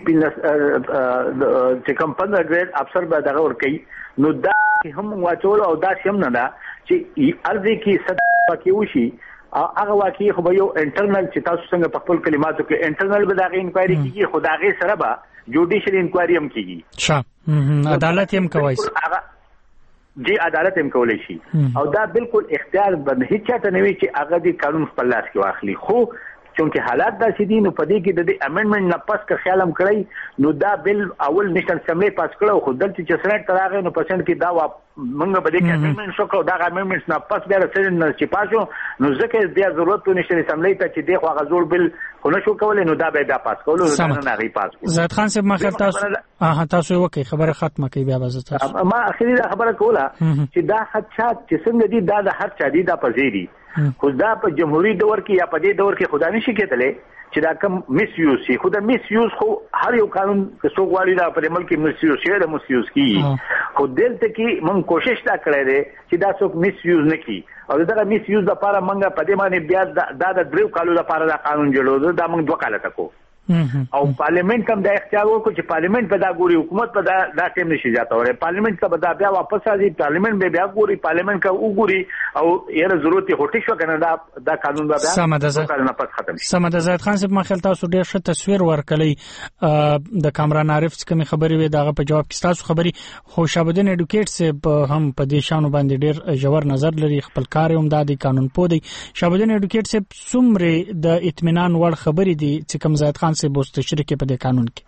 چې کوم 15 ګریډ افسر به دغه ور کوي، نو دا هم واچول او دا هم نه دا چې ارزي کې صد پکې وشي هغه واقعي خو به یو انټرنل چې تاسو څنګه په خپل کلماتو کې انټرنل به دغه انکوایري کیږي، خو دغه سره به جوډیشل انکوایري هم کیږي، عدالت هم کوي جی عدالت هم کولای شي او دا بالکل اختیار باندې هیڅ چاته نه وي چې هغه د قانون خپل لاس کې واخلي. خو چونکه حالات داسې دي نو په دې کې د امندمنت نه پس که خیال هم کړی نو دا بل اول نېشنل اسمبلی پاس کړو خو دلته چې سېنات ته راغی نو پرسنټ کې دا موږ به دې کې امندمنت شو کړو دا امندمنت نه پس بیا سېنات نه چې پاسو نو ځکه بیا ضرورت و نېشنل اسمبلی ته چې دی خو هغه زوړ بل خو نه شو کولای نو دا به بیا پاس کولو نه غي پاس زید خان صاحب مخه تاسو وکي خبره ختمه کوي بیا به تاسو ما اخیری خبره کوله چې دا خدشات چې څنګه دي دا د هر چا دي دا پزيري خو دا په جمهوریت دور کې یا په دې دور کې خدای نشي کېدلی چې دا کم میس یوز شي خو دا میس یوز خو هر یو قانون کې څوک والی دا په ملک کې میس یوز شي دا میس یوز کی خو دلته کې مونږ کوشش تا کړی دی چې دا څوک میس یوز نه کی او دا میس یوز لپاره مونږ په دې باندې بیا دا درو کالو لپاره دا قانون جوړو دا مونږ 2 کال تکو او پارلیمنت هم دا اختیار وکړي چې پارلیمنت په دا ګوري حکومت په دا ټیم نشي ځاته وره پارلیمنت کا به بیا واپس راځي پارلیمنت به بیا ګوري پارلیمنت کا وګوري او یره ضرورت هټی شو کنه دا قانون به بیا کارونه پس ختم شي سمد زید خان صاحب مخل تاسو ډیر ښه تصویر ورکړی د کامران عارف کوم خبري وي دغه په جواب کې تاسو خبري خوشابدین اډوکیټ صاحب هم په دې شانو باندې ډیر جوړ نظر لري خپل کار هم د قانون پودي شابدین اډوکیټ صاحب څومره د اطمینان وړ خبري دي چې کوم زید خان سے بوست شرکت په قانون کې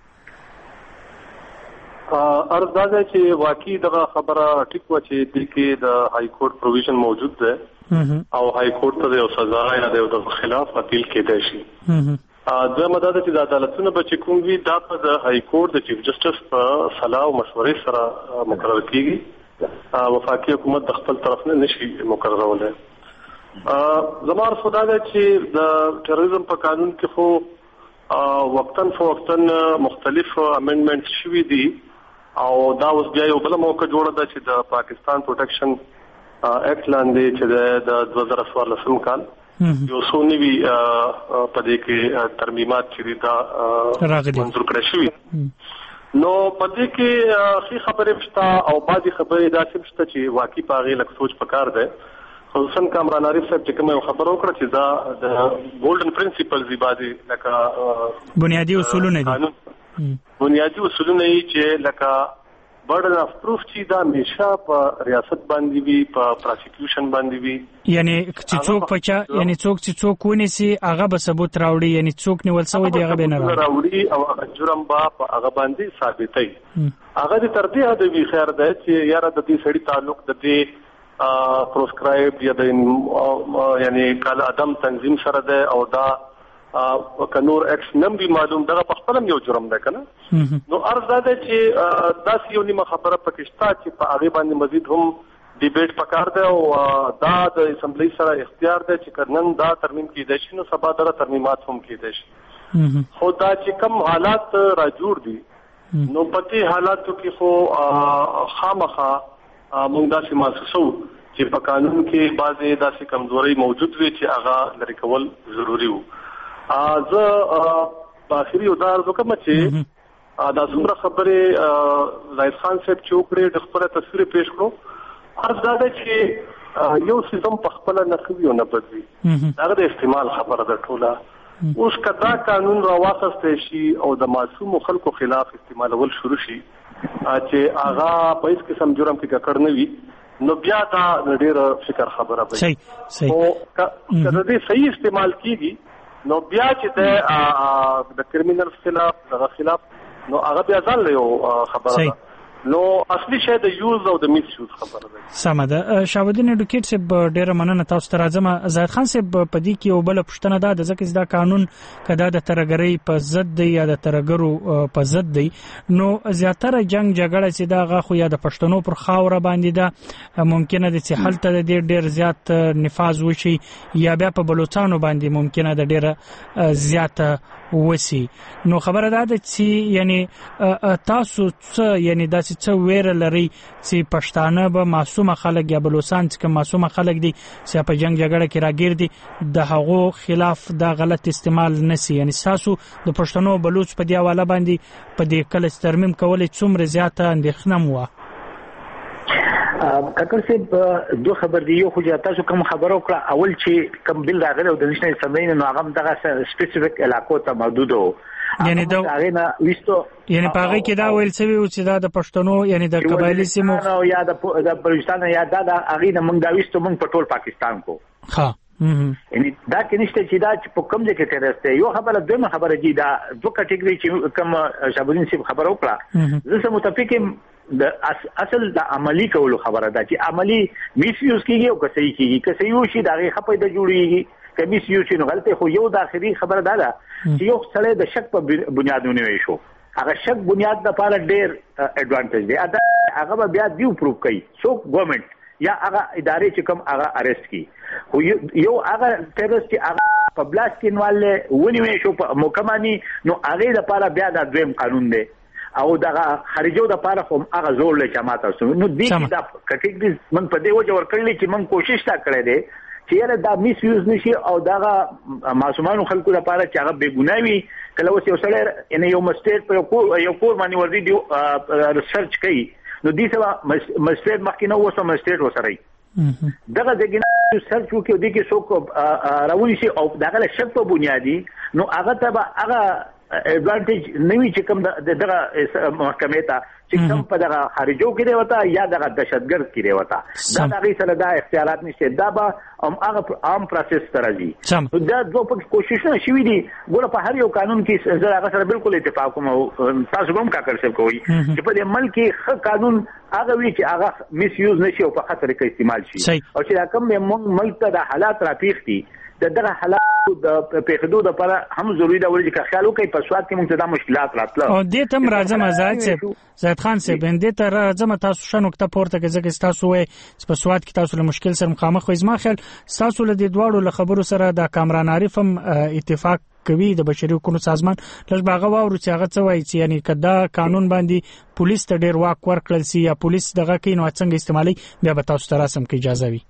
ارز دا چې واقعي دغه خبره ټیک و چې د کې د های کورټ پروویژن موجود ده او های کورټ ته یو سزا یا د خلاف اپیل کېدای شي د مدد چې د عدالتونو به کوم وی دا په د های کورټ د چیف جسټس په صلاح او مشورې سره مقرر کیږي وفاقي حکومت د خپل طرف نه نشي مقررولای زموږ خدای دا چې د ټیرریزم په قانون کې خو وقتن فوقتن مختلف امندمنټ شوي دي او دا اوس بیا یو بل موقع جوړه ده چې د پاکستان پروټیکشن اکټ لاندې چې د 2014 کال یو څو نوي په دې کې ترمیمات چې دا منظور کړل شوي نو په دې کې خبرې شته او بعضي خبرې داسې شته چې واقعي په غي لک سوچ پکار ده خصوصا کامران عارف صاحب چې کوم خبرو کړ چې دا د ګولډن پرنسپلز دی باندې لکه بنیادی اصولونه دي بنیادی اصولونه چې لکه برډن اف پروف چې دا همیشه په ریاست باندې وي په پروسیکیوشن باندې وي یعنی چې څوک پچا یعنی څوک چې څوک ونیسي هغه به ثبوت راوړي یعنی څوک نیول شوی دی هغه به نه راوړي او جرم با په هغه باندې ثابتای هغه د تر دې حد وی خیر ده چې یاره د دې سړي تعلق د دې پروسکرایب یا د یعنی کال ادم تنظیم سره ده او دا کنور ایکس نم به معلوم ده په خپل یو جرم ده کنه نو ارز ده چې دا یو نیمه خبره پکشتا چې په هغه باندې مزید هم ډیبیټ پکار ده او دا د اسمبلی سره اختیار ده چې کنن دا ترمیم کیدای شي نو سبا دره ترمیمات هم کیدای شي خو دا چې کم حالات را جوړ دي نو په دې حالاتو کې خو خامخا موږ داسې محسوسو چې په قانون کې بعضې داسې کمزوري موجود وي چې هغه لري کول ضروري وو زه په اخري دا عرض وکړم چې دا څومره خبرې زاهد خان صاحب چې وکړې د خپله تصویر پیش کړو عرض دا ده چې یو سیزم په خپله نه ښه وي او نه بد وي هغه د استعمال خبره ده ټوله اوس که دا قانون راواخیستی شي او د معصومو خلکو خلاف استعمالول شروع شي چې هغه په هیڅ قسم جرم کې ککړ نه وي نو بیا دا ډېره فکر خبره وي صحیح او که د دې صحیح استعمال کیږي نو بیا چې د کرمینل خلاف دغه خلاف نو هغه بیا ځان له یو خبره ده نو اصلي شی د یوز او د میس یوز خبره ده سمه ده شاودین اډوکیټ صاحب ډیره مننه تاسو ته راځم زاهد خان صاحب په دې کې یو بل پښتنه ده ځکه چې دا قانون کدا د ترګری په ضد دی یا د ترګرو په ضد دی نو زیاتره جنگ جګړه چې دا غا خو یا د پښتنو پر خاور باندې ده ممکنه د چې حل ته د ډیر زیات نفاذ وشي یا بیا په بلوچستان باندې ممکنه د ډیره زیات وسی نو خبره ده چې یعنی تاسو څه یعنی د څه ویره لري چې پښتانه به معصومه خلک یا بلوچستان چې معصومه خلک دي چې په جنگ جګړه کې راګیر دي د هغو خلاف دا غلط استعمال نسی یعنی تاسو د پښتنو بلوچ په دی حواله باندې په دې کله ترمیم کولې څومره زیاته اندېښنه مو کاکر صاحب دو خبر دی یو خو تاسو کوم خبرو کړه اول چې کوم بل راغلی او د نېشنل اسمبلی نو هغه دغه سپیسیفیک علاقو ته محدود وو یعنی دا هغه وستو یعنی پاغه کې دا ویل سوي چې دا د پښتنو یعنی د قبایلی سیمو یا د بلوچستان یا دا هغه نه موږ دا وستو موږ په ټول پاکستان کو ها یعنی دا کې نشته چې دا په کوم ځای کې ټیررست دی. یو خبره دویمه خبره چې دا دوه کټګوري چې کوم شابودین صاحب خبر وکړه زه سم متفق یم د اصل د عملی کولو خبره ده چې عملی میس یوز کیږي او کسي کیږي کسي یو شي دغه خپې د جوړیږي کمیس یو شي نو غلطه خو یو داخلي خبره ده چې یو سره د شک په بنیادونه وي شو هغه شک بنیاد د پاره ډېر اډوانټیج دی هغه بیا دیو پروف کوي سو ګورنمنت یا هغه ادارې چې کوم هغه اریسټ کی خو یو هغه ټیررست چې هغه په بلاس کې نواله ونیوي شو په مکمانی نو هغه د پاره بیا د دویم قانون دی او دغه خارجو د پاره هم هغه زور له جماعت اوسو نو دې دا کټګوري من په دې وجه ورکړلې چې من کوشش تا کړې دي چې یاره دا میس یوز نشي او دغه معصومانو خلکو لپاره چې هغه بے ګناه وي کله اوس یو سره یعنی یو مسټیټ په یو کور باندې ورځي دی ریسرچ کوي نو دې سبا مسټیټ مخکې نو وسو مسټیټ وسره دغه دغه ریسرچ وکړي د کې څوک راوونی شي او دغه شک په بنیادی نو هغه ته هغه ایڈوانټیج نوی چې کوم دغه محکمې ته چې کوم په دغه خارجو کې دی وتا یا دغه دهشتګرد کې دی وتا دا دغه سره دا اختیارات نشته دا به هغه عام پروسس ترځي دا دوه کوششونه شوي دي ګوره په هر یو قانون کې زه هغه سره بالکل اتفاق کوم تاسو هم کا کړئ کوی چې په دې ملک کې قانون هغه وی چې هغه میس یوز نشي او په خطر کې استعمال شي او چې کوم ملک ته د حالات راپیښ دي دغه حالات د پیښدو د لپاره هم ضروری ده چې خیال وکړي په سواد کې موږ ته د مشکلات راتله او دې تم راځم آزاد صاحب زید خان صاحب دې ته راځم تاسو شنو کته پورته کې ځکه تاسو وې په سواد کې تاسو له مشکل سره مخامخ وې زما خیال تاسو له دې دواړو له خبرو سره د کامران عارف هم اتفاق کوي د بشري حقوقو سازمان لږ باغه واورو چې هغه څه وایي چې یعنی کدا قانون باندې پولیس ته ډیر واک ورکړل سي یا پولیس دغه کې نو څنګه استعمالي بیا به تاسو ته راسم کې اجازه وي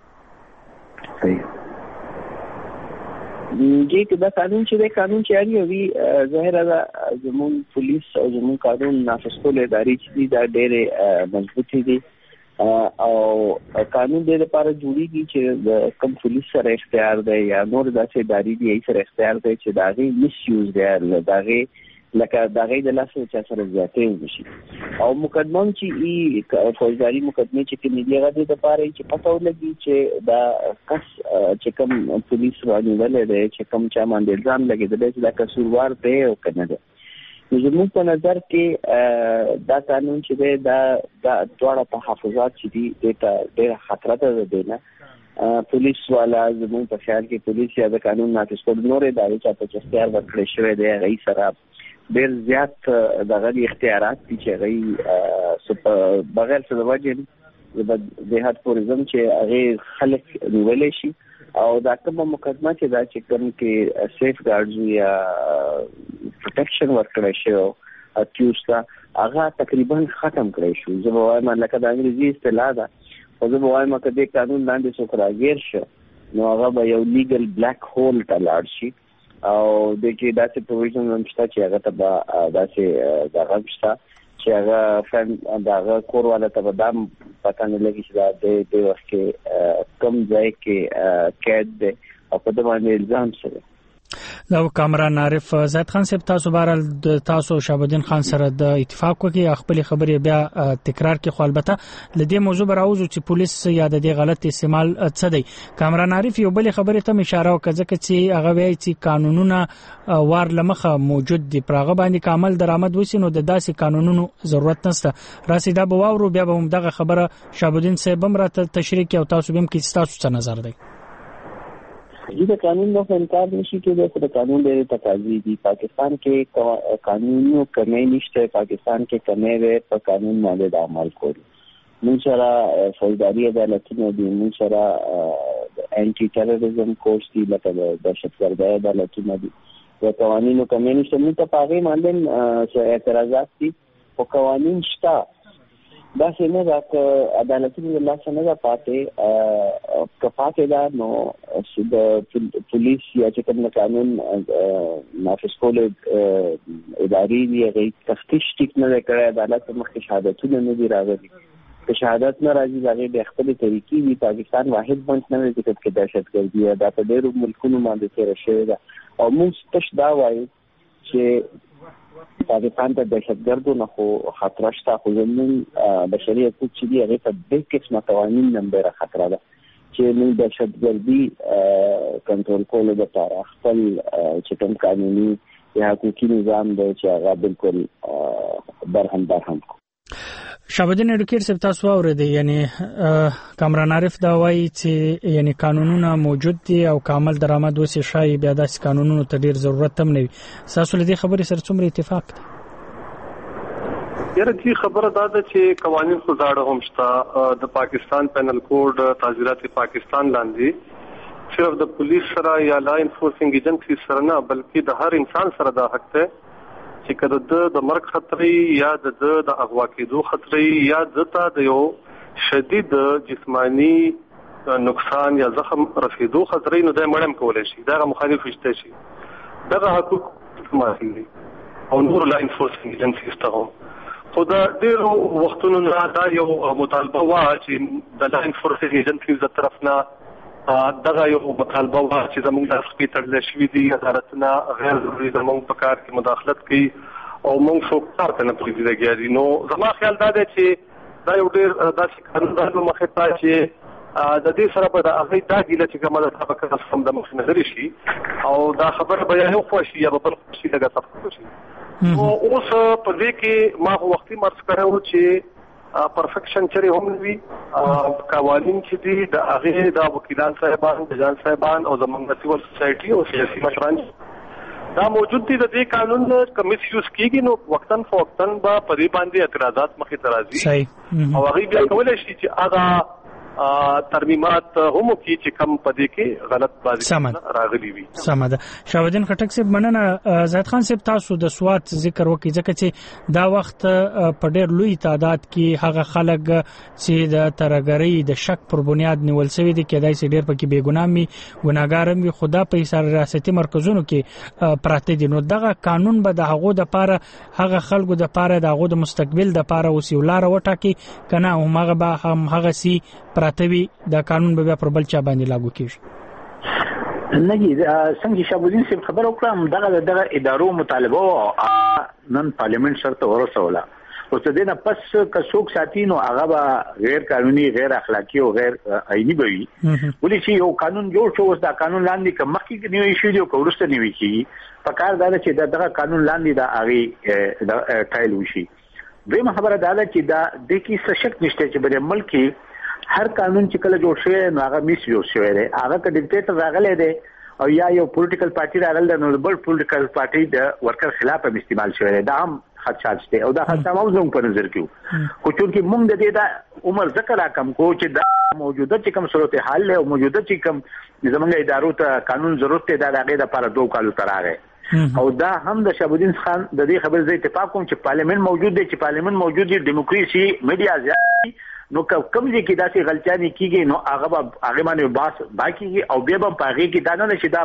چې دا قانون چې یاري وي ظاهر ده زموږ پولیس او زموږ قانون نافذ کول ادارې چې دا ډېر مضبوطي دي او قانون دې لپاره جوړیږي چې کوم پولیس سره اختیار دی یا نور داسې ادارې دي یې سره اختیار دی چې داغه مس یوز دی داغه لکه داغه د لاسو چې سره زیاتې وشي او مقدمه چې فوجداري مقدمه چې کې ملي غږ د لپاره چې پته ولګي چې دا کس چې کوم پولیس باندې ولې چې کوم چا باندې الزام لګیدل چې دا قصوروار دی او کنه ده زموږ په نظر کې دا قانون چې دا ډوړه تحفظات چې دي د خطر ته ده نه پولیس والا زموږ په خیال کې پولیس یا د قانون نافذ کول نور ادارې چې په اختیار ورکړي شوی دی غي سره ډېر زیات دغه اختیارات چې غي بغیر څه د وجه د جهاد پوریزم چې هغه خلک نیولې شي او دا کومه مقدمه چې دا چې کوم کې سیف ګارډز یا پروټیکشن ورکړی شي او اکیوستا هغه تقریبا ختم کړی شو زه به وایم لکه د انګریزي اصطلاح ده او زه به وایم چې د قانون لاندې څوک راګیر شي نو هغه به یو لیګل بلیک هول ته لاړ شي او د کې داسې پروویژن هم شته چې هغه ته داسې دغه شته چې هغه فهم دغه کور والا ته به دام پته نه لګي چې دا د وخت کې کم ځای کې قید دی او په دې باندې الزام سره دا کامران عارف زید خان صاحب تاسو بهرال تاسو شابودین خان سره د اتفاق وکي خپل خبرې بیا تکرار کې خو البته لدې موضوع براوزو چې پولیس یا د دې غلط استعمال څه دی کامران عارف یو بل خبرې ته اشاره وکړه چې هغه وایي چې قانونونه وار لمخه موجود دي پرغه باندې کامل درآمد وسینو د داسې قانونونو ضرورت نشته راسي دا به واورو بیا به هم دغه خبره شابودین صاحب هم راته تشریح کوي او تاسو هم کې تاسو څه نظر دی د قانون نو انکار نشي کېدای د قانون د تقاضي دي پاکستان کې قانونو کمی نشته پاکستان کې کمی وي په قانون باندې د عمل کول موږ سره فوجداري عدالتونه دي موږ سره انټي ټیرریزم کورس دي لکه د دهشتګردۍ عدالتونه دي د قوانینو کمی نشته موږ ته پاغي باندې اعتراضات دي او قوانین شته دا څنګه دا عدالتونو له لاسه نه پاتې کفاته دا نو د پولیس یا چې کوم قانون نافذ کول اداري دی غي تفتیش ټیک نه کړی عدالت مخکې شهادتونه نه دی راغلي که شهادت نه راځي دا د خپل طریقې دی پاکستان واحد بنچ نه دی چې دهشتګردي دا په ډېرو ملکونو باندې تیر شوی دا او موږ تاسو دا وایي چې پاکستان ته دهشتګردو نه خو خطر شته خو زموږ بشري حقوق چې دی هغه په دې قسمه قوانین نمبر خطر ده چې موږ دهشتګردي کنټرول کولو لپاره خپل چې کوم قانوني یا حقوقي نظام دی چې هغه بالکل برهم کو. شابدین ایډوکیټ صاحب تاسو اوریدئ، یعنی کامران عارف دا وایي چې یعنی قانونونه موجود دي او کامل درآمد وسې شای بیا داسې قانونونو ته ډیر ضرورت هم نه وي. تاسو له دې خبرې سره څومره اتفاق دی؟ یاره دې خبره دا ده چې قوانین خو زاړه هم شته. د پاکستان پینل کوډ تعزیرات پاکستان لاندې صرف د پولیس سره یا لا انفورسینګ ایجنسی سره نه بلکې د هر انسان سره دا حق ده چې کله د مرګ خطرې یا د اغوا کېدو خطرې یا د یو شدید جسمانی نقصان یا زخم رسیدو خطرې نو د مړم کولای شي، دا مخالف شته شي، دغه حقوق ماهي او نور لا انفورسینګ ایجنسی ته خو دا ډیرو وختونو نه دا یو مطالبه وا چې د لا انفورسینګ ایجنسی ز طرف نه دغه یو مطالبه وا چې زموږ د خپل تړل شوی دي عدالتونه غیر ضروري زموږ په کار کې مداخلت کوي او موږ څوک کار ته نه پریږدي. نو زما خیال دا دی چې دا یو ډیر داسې قانون مخه ته چې د دې سره په هغه دا ګیله چې کومه د طبقه سم د مخ نظر شي او دا خبره به یو خوشي یا بل خوشي لګا تاسو شي. نو اوس په دې کې ما وختي مرز کړو چې پرفیکشن چره هم وي قوانین چې دي د هغه د وکیلان صاحبان د ځان صاحبان او زموږ سیول سوسایټي او سیاسي مشران دا موجود دي. د دې قانون کمیس یوز کیږي نو وختن فوقتن به په دې باندې اعتراضات مخې ته راځي او هغه بیا کولای شي چې هغه ترمیمات هم کی چې کم پدې کې غلط بازی راغلي وي. سمه. شاودین خټک صاحب مننه. زاهد خان صاحب تاسو د سوات ذکر وکړي ځکه چې دا وخت په ډېر لوی تعداد کې هغه خلک چې د ترګری د شک پر بنیاد نیول شوی دي کېدای شي ډېر پکې بیګنامي ګناګارم وي، خدا په حساب ریاستي مرکزونو کې پراته دي. نو دغه قانون به د هغه د پاره هغه خلکو د پاره د هغه د مستقبل د پاره وسیولار وټاکي کنه همغه به هم هغه سي پراتوي د قانون به پر بل چا باندې لاګو کیږي. نګي څنګه شابودین سیم خبر وکړم دغه ادارو مطالبه نن پارلیمنت شرط ورسوله او څه دینه پس کڅوک ساتینو هغه به غیر قانوني غیر اخلاقی او غیر عیني وي. ولې چې یو قانون جوړ شو اوس دا قانون لاندې کوم مخکې نیوي شو دی او ورسته نیوي شي په کار دا چې دغه قانون لاندې دا هغه ټایل وشي. دویمه خبره دا چې دا د کی څه شک نشته چې بل ملک هر قانون چې کله جوړ شوی نو هغه میس یو شوی دی، هغه که ډیکټیټر راغلی دی او یا یو پولیټیکل پارټي راغلی دی نو بل پولیټیکل پارټي د ورکر خلاف هم استعمال شوی دی، دا هم خدشات دی او دا خدشات هم زموږ په نظر کې خو چونکې موږ د دې دا عمر ذکر راکم کو چې دا موجوده چې کوم صورتحال له او موجوده چې کوم زموږ ادارو ته قانون ضرورت دی دا هغه د لپاره 2 کال تر راغی او دا هم د شابودین خان د دې خبر زې اتفاق کوم چې پارلیمنت موجود دی، چې پارلیمنت موجود دی دیموکراسي میډیا زیات نو کوم ځای کې داسې غلطیاں کیږي نو هغه باندې باس باقي او بیا په هغه کې دا نه شي دا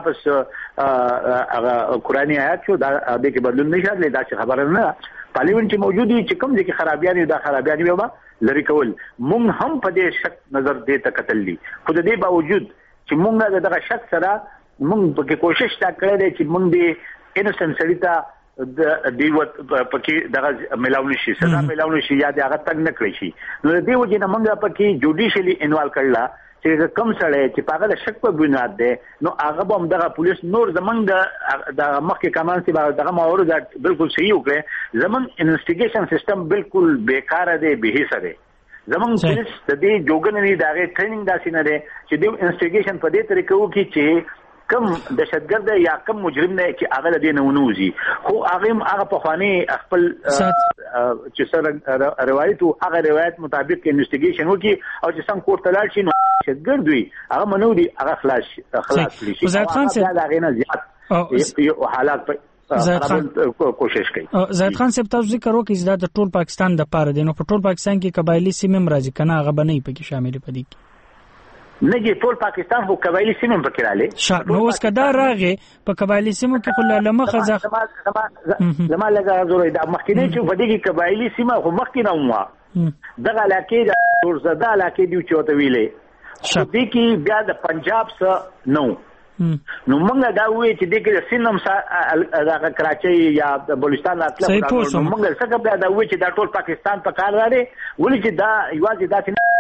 بس هغه قرآني آیات شو دا د کې بدلون نشي راځي. دا خبره نه پارلیمنت چې موجود دي چې کوم ځای کې خرابيان دا خرابيان به لری کول مونږ هم په دې شک نظر دې ته قتل دي. خو د دې باوجود چې مونږ دغه شک سره مونږ په کوشش تا کړې دي چې مونږ دې انسنت سړیتا د دیوت پکې دغه ملاونی شي سزا ملاونی شي یا د هغه تنگ نه کړی شي. نو دې وجه نه موږ پکې جوډیشلی انوالو کړل چې کم سره چې په هغه شک په بنیاد ده نو هغه هم دغه پولیس نور زمنګ د مخکې کمان سي دغه مورد بالکل صحیح وکړي. زمون انویسټیګیشن سیستم بالکل بیکاره دی به هیڅ دی. زمون پولیس د دې جوګن نه دغه ټریننګ داسې نه دی چې د انویسټیګیشن په دې طریقو کې چې کم دهشتګرد یا کم مجرم نه چې هغه د دې نونوزي خو هغه په خواني خپل چې سره روایت او هغه روایت مطابق انویسټیګیشن وکي او چې څنګه کوټ تلل شي نو دهشتګرد وي هغه منو دي هغه خلاص شي. زاهد خان صاحب دا غینه زیات یو حالات کوشش کوي. زاهد خان صاحب تاسو ذکر وکړئ چې دا د ټول پاکستان د پاره دي نو په ټول پاکستان کې قبایلی سیمه راځي کنه هغه بنئ پکې شامل پدې کې نه ټول پاکستان خو قبایلی سیمه پکې رااله نو اوس کدا راغې په قبایلی سیمه کې خو لمه خزه زما لګا زوري دا مخکینه چې په دې کې قبایلی سیمه خو مخکینه ومه دغه علاقې د ورزده علاقې دی چې وته ویلې دې کې بیا د پنجاب سره نو نو موږ دا وې چې د کې سینم د کراچۍ یا د بلوچستان اطلاع نو موږ څنګه بیا دا وې چې دا ټول پاکستان په کار راځي ولې چې دا یوازې دا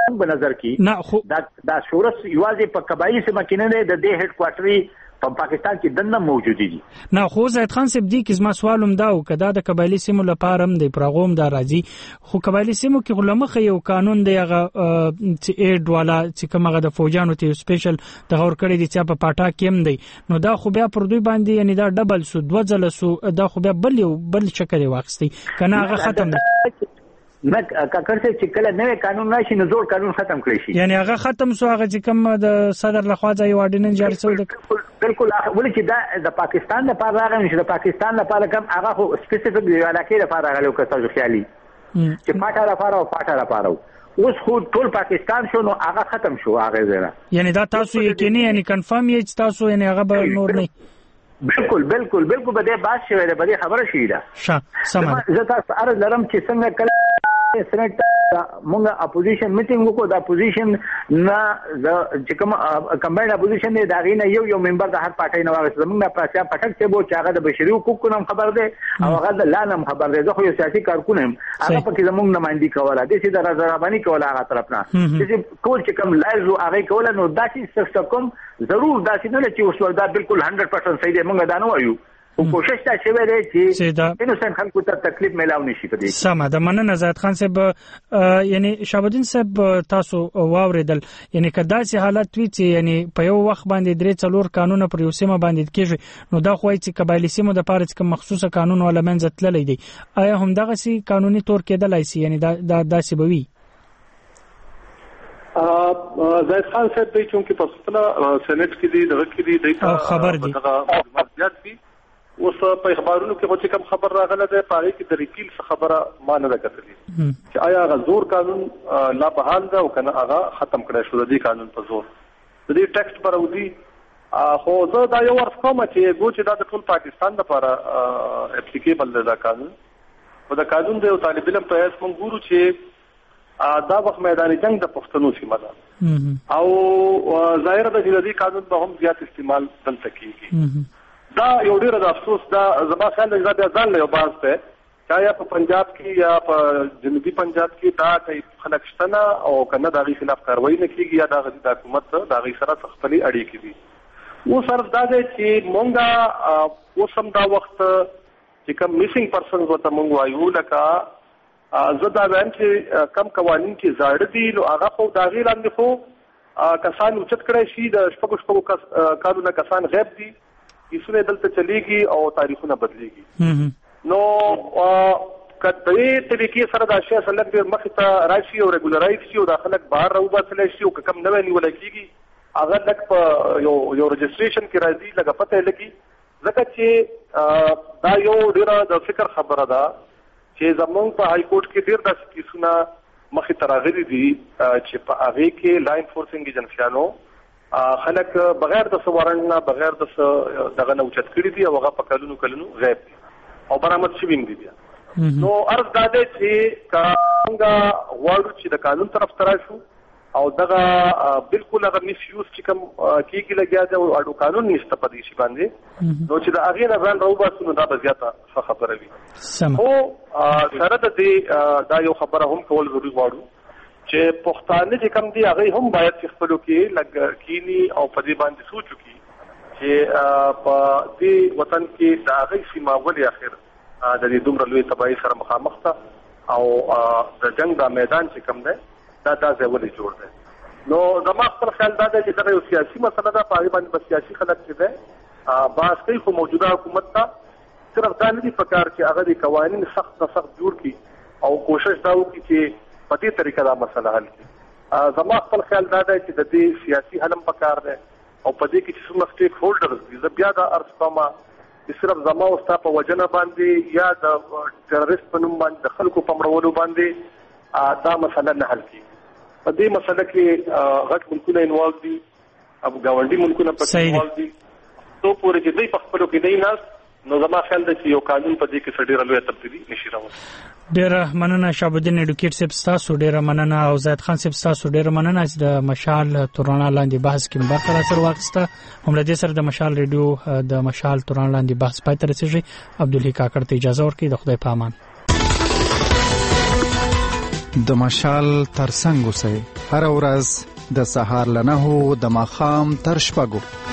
په نظر کې دا شورش یوازې په قبایلی سیمه کې نه د دې هډ کوارټري په پاکستان کې دنه موجود دي. نه خو زید خان صاحب دی کې زما سوالم دا او کدا د قبایلی سیمو لپاره هم د پروګرام دا راځي خو قبایلی سیمو کې غلمخه یو قانون دی هغه چې ایډ والا چې کومه د فوجانو ته سپیشل د غور کړی دي چې په پاټا کې هم دی نو دا خو بیا پر دوی باندې یعنی دا ډبل سو دوځل سو دا خو بیا بل شکل واخستي کنه هغه ختم دی نه کاکړ چې کله نوې قانون راشي نو زوړ قانون ختم کړی شي یعنی هغه ختم سو هغه چې کوم د صدر لخوا ځای وارډیننس جاری شوی دی بالکل ولې چې دا د پاکستان لپاره راغلی چې د پاکستان لپاره کوم هغه خو سپیسیفیک دی علاقې لپاره راغلی او کتل خیالي چې پاټا لپاره او پاټا لپاره اوس خو ټول پاکستان شو نو هغه ختم شو هغه ځای یعنی دا تاسو یقیني یعنی کنفرم یې چې تاسو یعنی هغه نور نه بالکل به دې باس شوی دی به دې خبره شي دا زه تاسو عرض لرم چې څنګه کله سنټ موږ اپوزیشن میټینګ وکړو د اپوزیشن نه چې کوم کمباینډ اپوزیشن دی دا غینه یو ممبر د هر پارټي نه واغسته موږ په پاسه پټک ته وو چې هغه د بشري حقوقو نوم خبر دی او هغه د لانم خبر دی زه خو یو سیاسي کارکون یم هغه پکې زموږ نمائندګي کوله د سې د رضاوانی کوله هغه طرف نه چې ټول چې کوم لایزو هغه کوله نو داسې څه کوم ضرور داسې نه چې اوس ولدا بالکل 100% صحیح دی موږ دا نه وایو او کوشش تا شوی دی چې انسان خلکو ته تکلیف ملاو نشي په دې سم ده مننه زید خان صاحب یعنی شهابالدین صاحب تاسو واوریدل یعنی کدا چې حالت وی چې یعنی په یو وخت باندې 3-4 قانون پر یو سیمه باندې کېږي نو دا خو چې قبایلی سیمو د پاره کوم مخصوصه قانون ولا منځ تللی دی آیا هم دغه سي قانوني تور کېدلای شي یعنی دا داسې بوي زید خان صاحب د چونکی په خپل سېنات کې دی دغه کې دی خبر دی معلومات دي اوس په اخبارونو کې چې کوم خبر راغله ده پاره کې د ریپیل څخه خبره ما نه کتلې چې آیا غزور قانون لا بحال ده او کنه هغه ختم کړی شو د دې قانون په زور د دې ټیکسټ پر ودی خو زه دا یو ورس کوم چې ګوچ دا د ټول پاکستان لپاره اپلیکیبل ده دا قانون او دا قانون د طالب علم په اساس مونږ ګورو چې دا وخت میدان جنگ د پښتنو سیمه ده او ظاهر ده چې د دې قانون به هم زیات استعمال دلته کیږي دا یو ډیر د افسوس دا زما خیال دی چې ځان له یو باز ته چا یا په پنجاب کې یا په جنوبي پنجاب کې دا چې خلک شتنه او کنه د غي خلاف کاروایی نه کیږي یا د حکومت د غي سره خپلې اړیکې دي و سر دا دی چې مونږه اوسم دا وخت چې کوم میسنګ پرسنز وته مونږ وایو لکه زه دا وایم چې کم قوانین کې زاړه دي نو هغه خو دا غي لاندې خو کسان اوچت کړی شي د شپږ کارونه کسان غیب دي کیسونه دلته چلیږي او تاریخونه بدلیږي نو کله طریقې سره د اشیاء سره د مخ ته راشي او ریګولرایز شي او داخلك بهر راوباسل شي او کم نه نیول کیږي هغه لک په یو رجستریشن کې راځي لکه پته لګي ځکه چې دا یو ډیره د فکر خبره ده چې زمونږ په های کورټ کې ډیر د کیسونه مخ ته راغلي دي چې په هغه کې لا انفورسینګ ایجنسیانو خلک بغیر د سوارن نه بغیر د دغه نو چت کړی دي او هغه په کلونو غیب دي او برآمد شوی دي بیا نو ارز دا دی چې څنګه غواړو چې د قانون طرف تر شو او دغه بالکل هغه میس یوز چې کوم کیږي لګیا دی او اډو قانون نشته په دې شی باندې نو چې د هغه نه ځان راوباسو نو دا به زیاته خبره وي او سره د دې دا یو خبره هم کول ضروري غواړو چې پښتانه چې کوم دي هغه هم باید خپلو کې لګ کینی او په دې باندې سوچو کی چې په دې وطن کې د هغه سیمه ولې اخر د دې دومره لوی تبعی سره مخامخ ده او د جنگ د میدان چې کوم ده دا ځولې جوړ ده نو زما خپل خیال دا دی چې دا یو سیاسي مسله ده په باندې بس سیاسي خلک چې ده باس کوي خو موجوده حکومت ته صرف دا نه دي پکار چې هغه د قوانين سخت جوړ کړي او کوشش دا وکړي چې په دې طریقه دا مسله حل کړي زما خپل خیال دا دی چې د دې سیاسي حل هم پکار دی او په دې کې چې څومره سټیک هولډرز دي زه بیا دا ارز کوم چې صرف زما او ستا په وجنه باندې یا د ټیرریست په نوم باندې د خلکو په مړولو باندې دا مسله نه حل کیږي په دې مسله کې غټ ملکونه انوالو دي او ګاونډي ملکونه پکې انوالو دي تو پورې چې دوی په خپلو کې نه ناس نو زما خیال دی چې یو قانون په دې کې څه ډېره لویه تبدیلي نشي راوړلی ډېره مننه شهابالدین اډوکیټ صاحب ستاسو ډېره مننه او زید خان صاحب ستاسو ډېره مننه چې د مشال تورانه لاندې بحث کې برخه راسره واخیسته هم له دې سره د مشال ریډیو د مشال تورانه لاندې بحث پای ته رسیږي عبدالحی کاکړ ته اجازه ورکړئ د خدای په امان د مشال ترڅنګ اوسئ. هر ورځ د سهار له 9 د ماښام تر 6.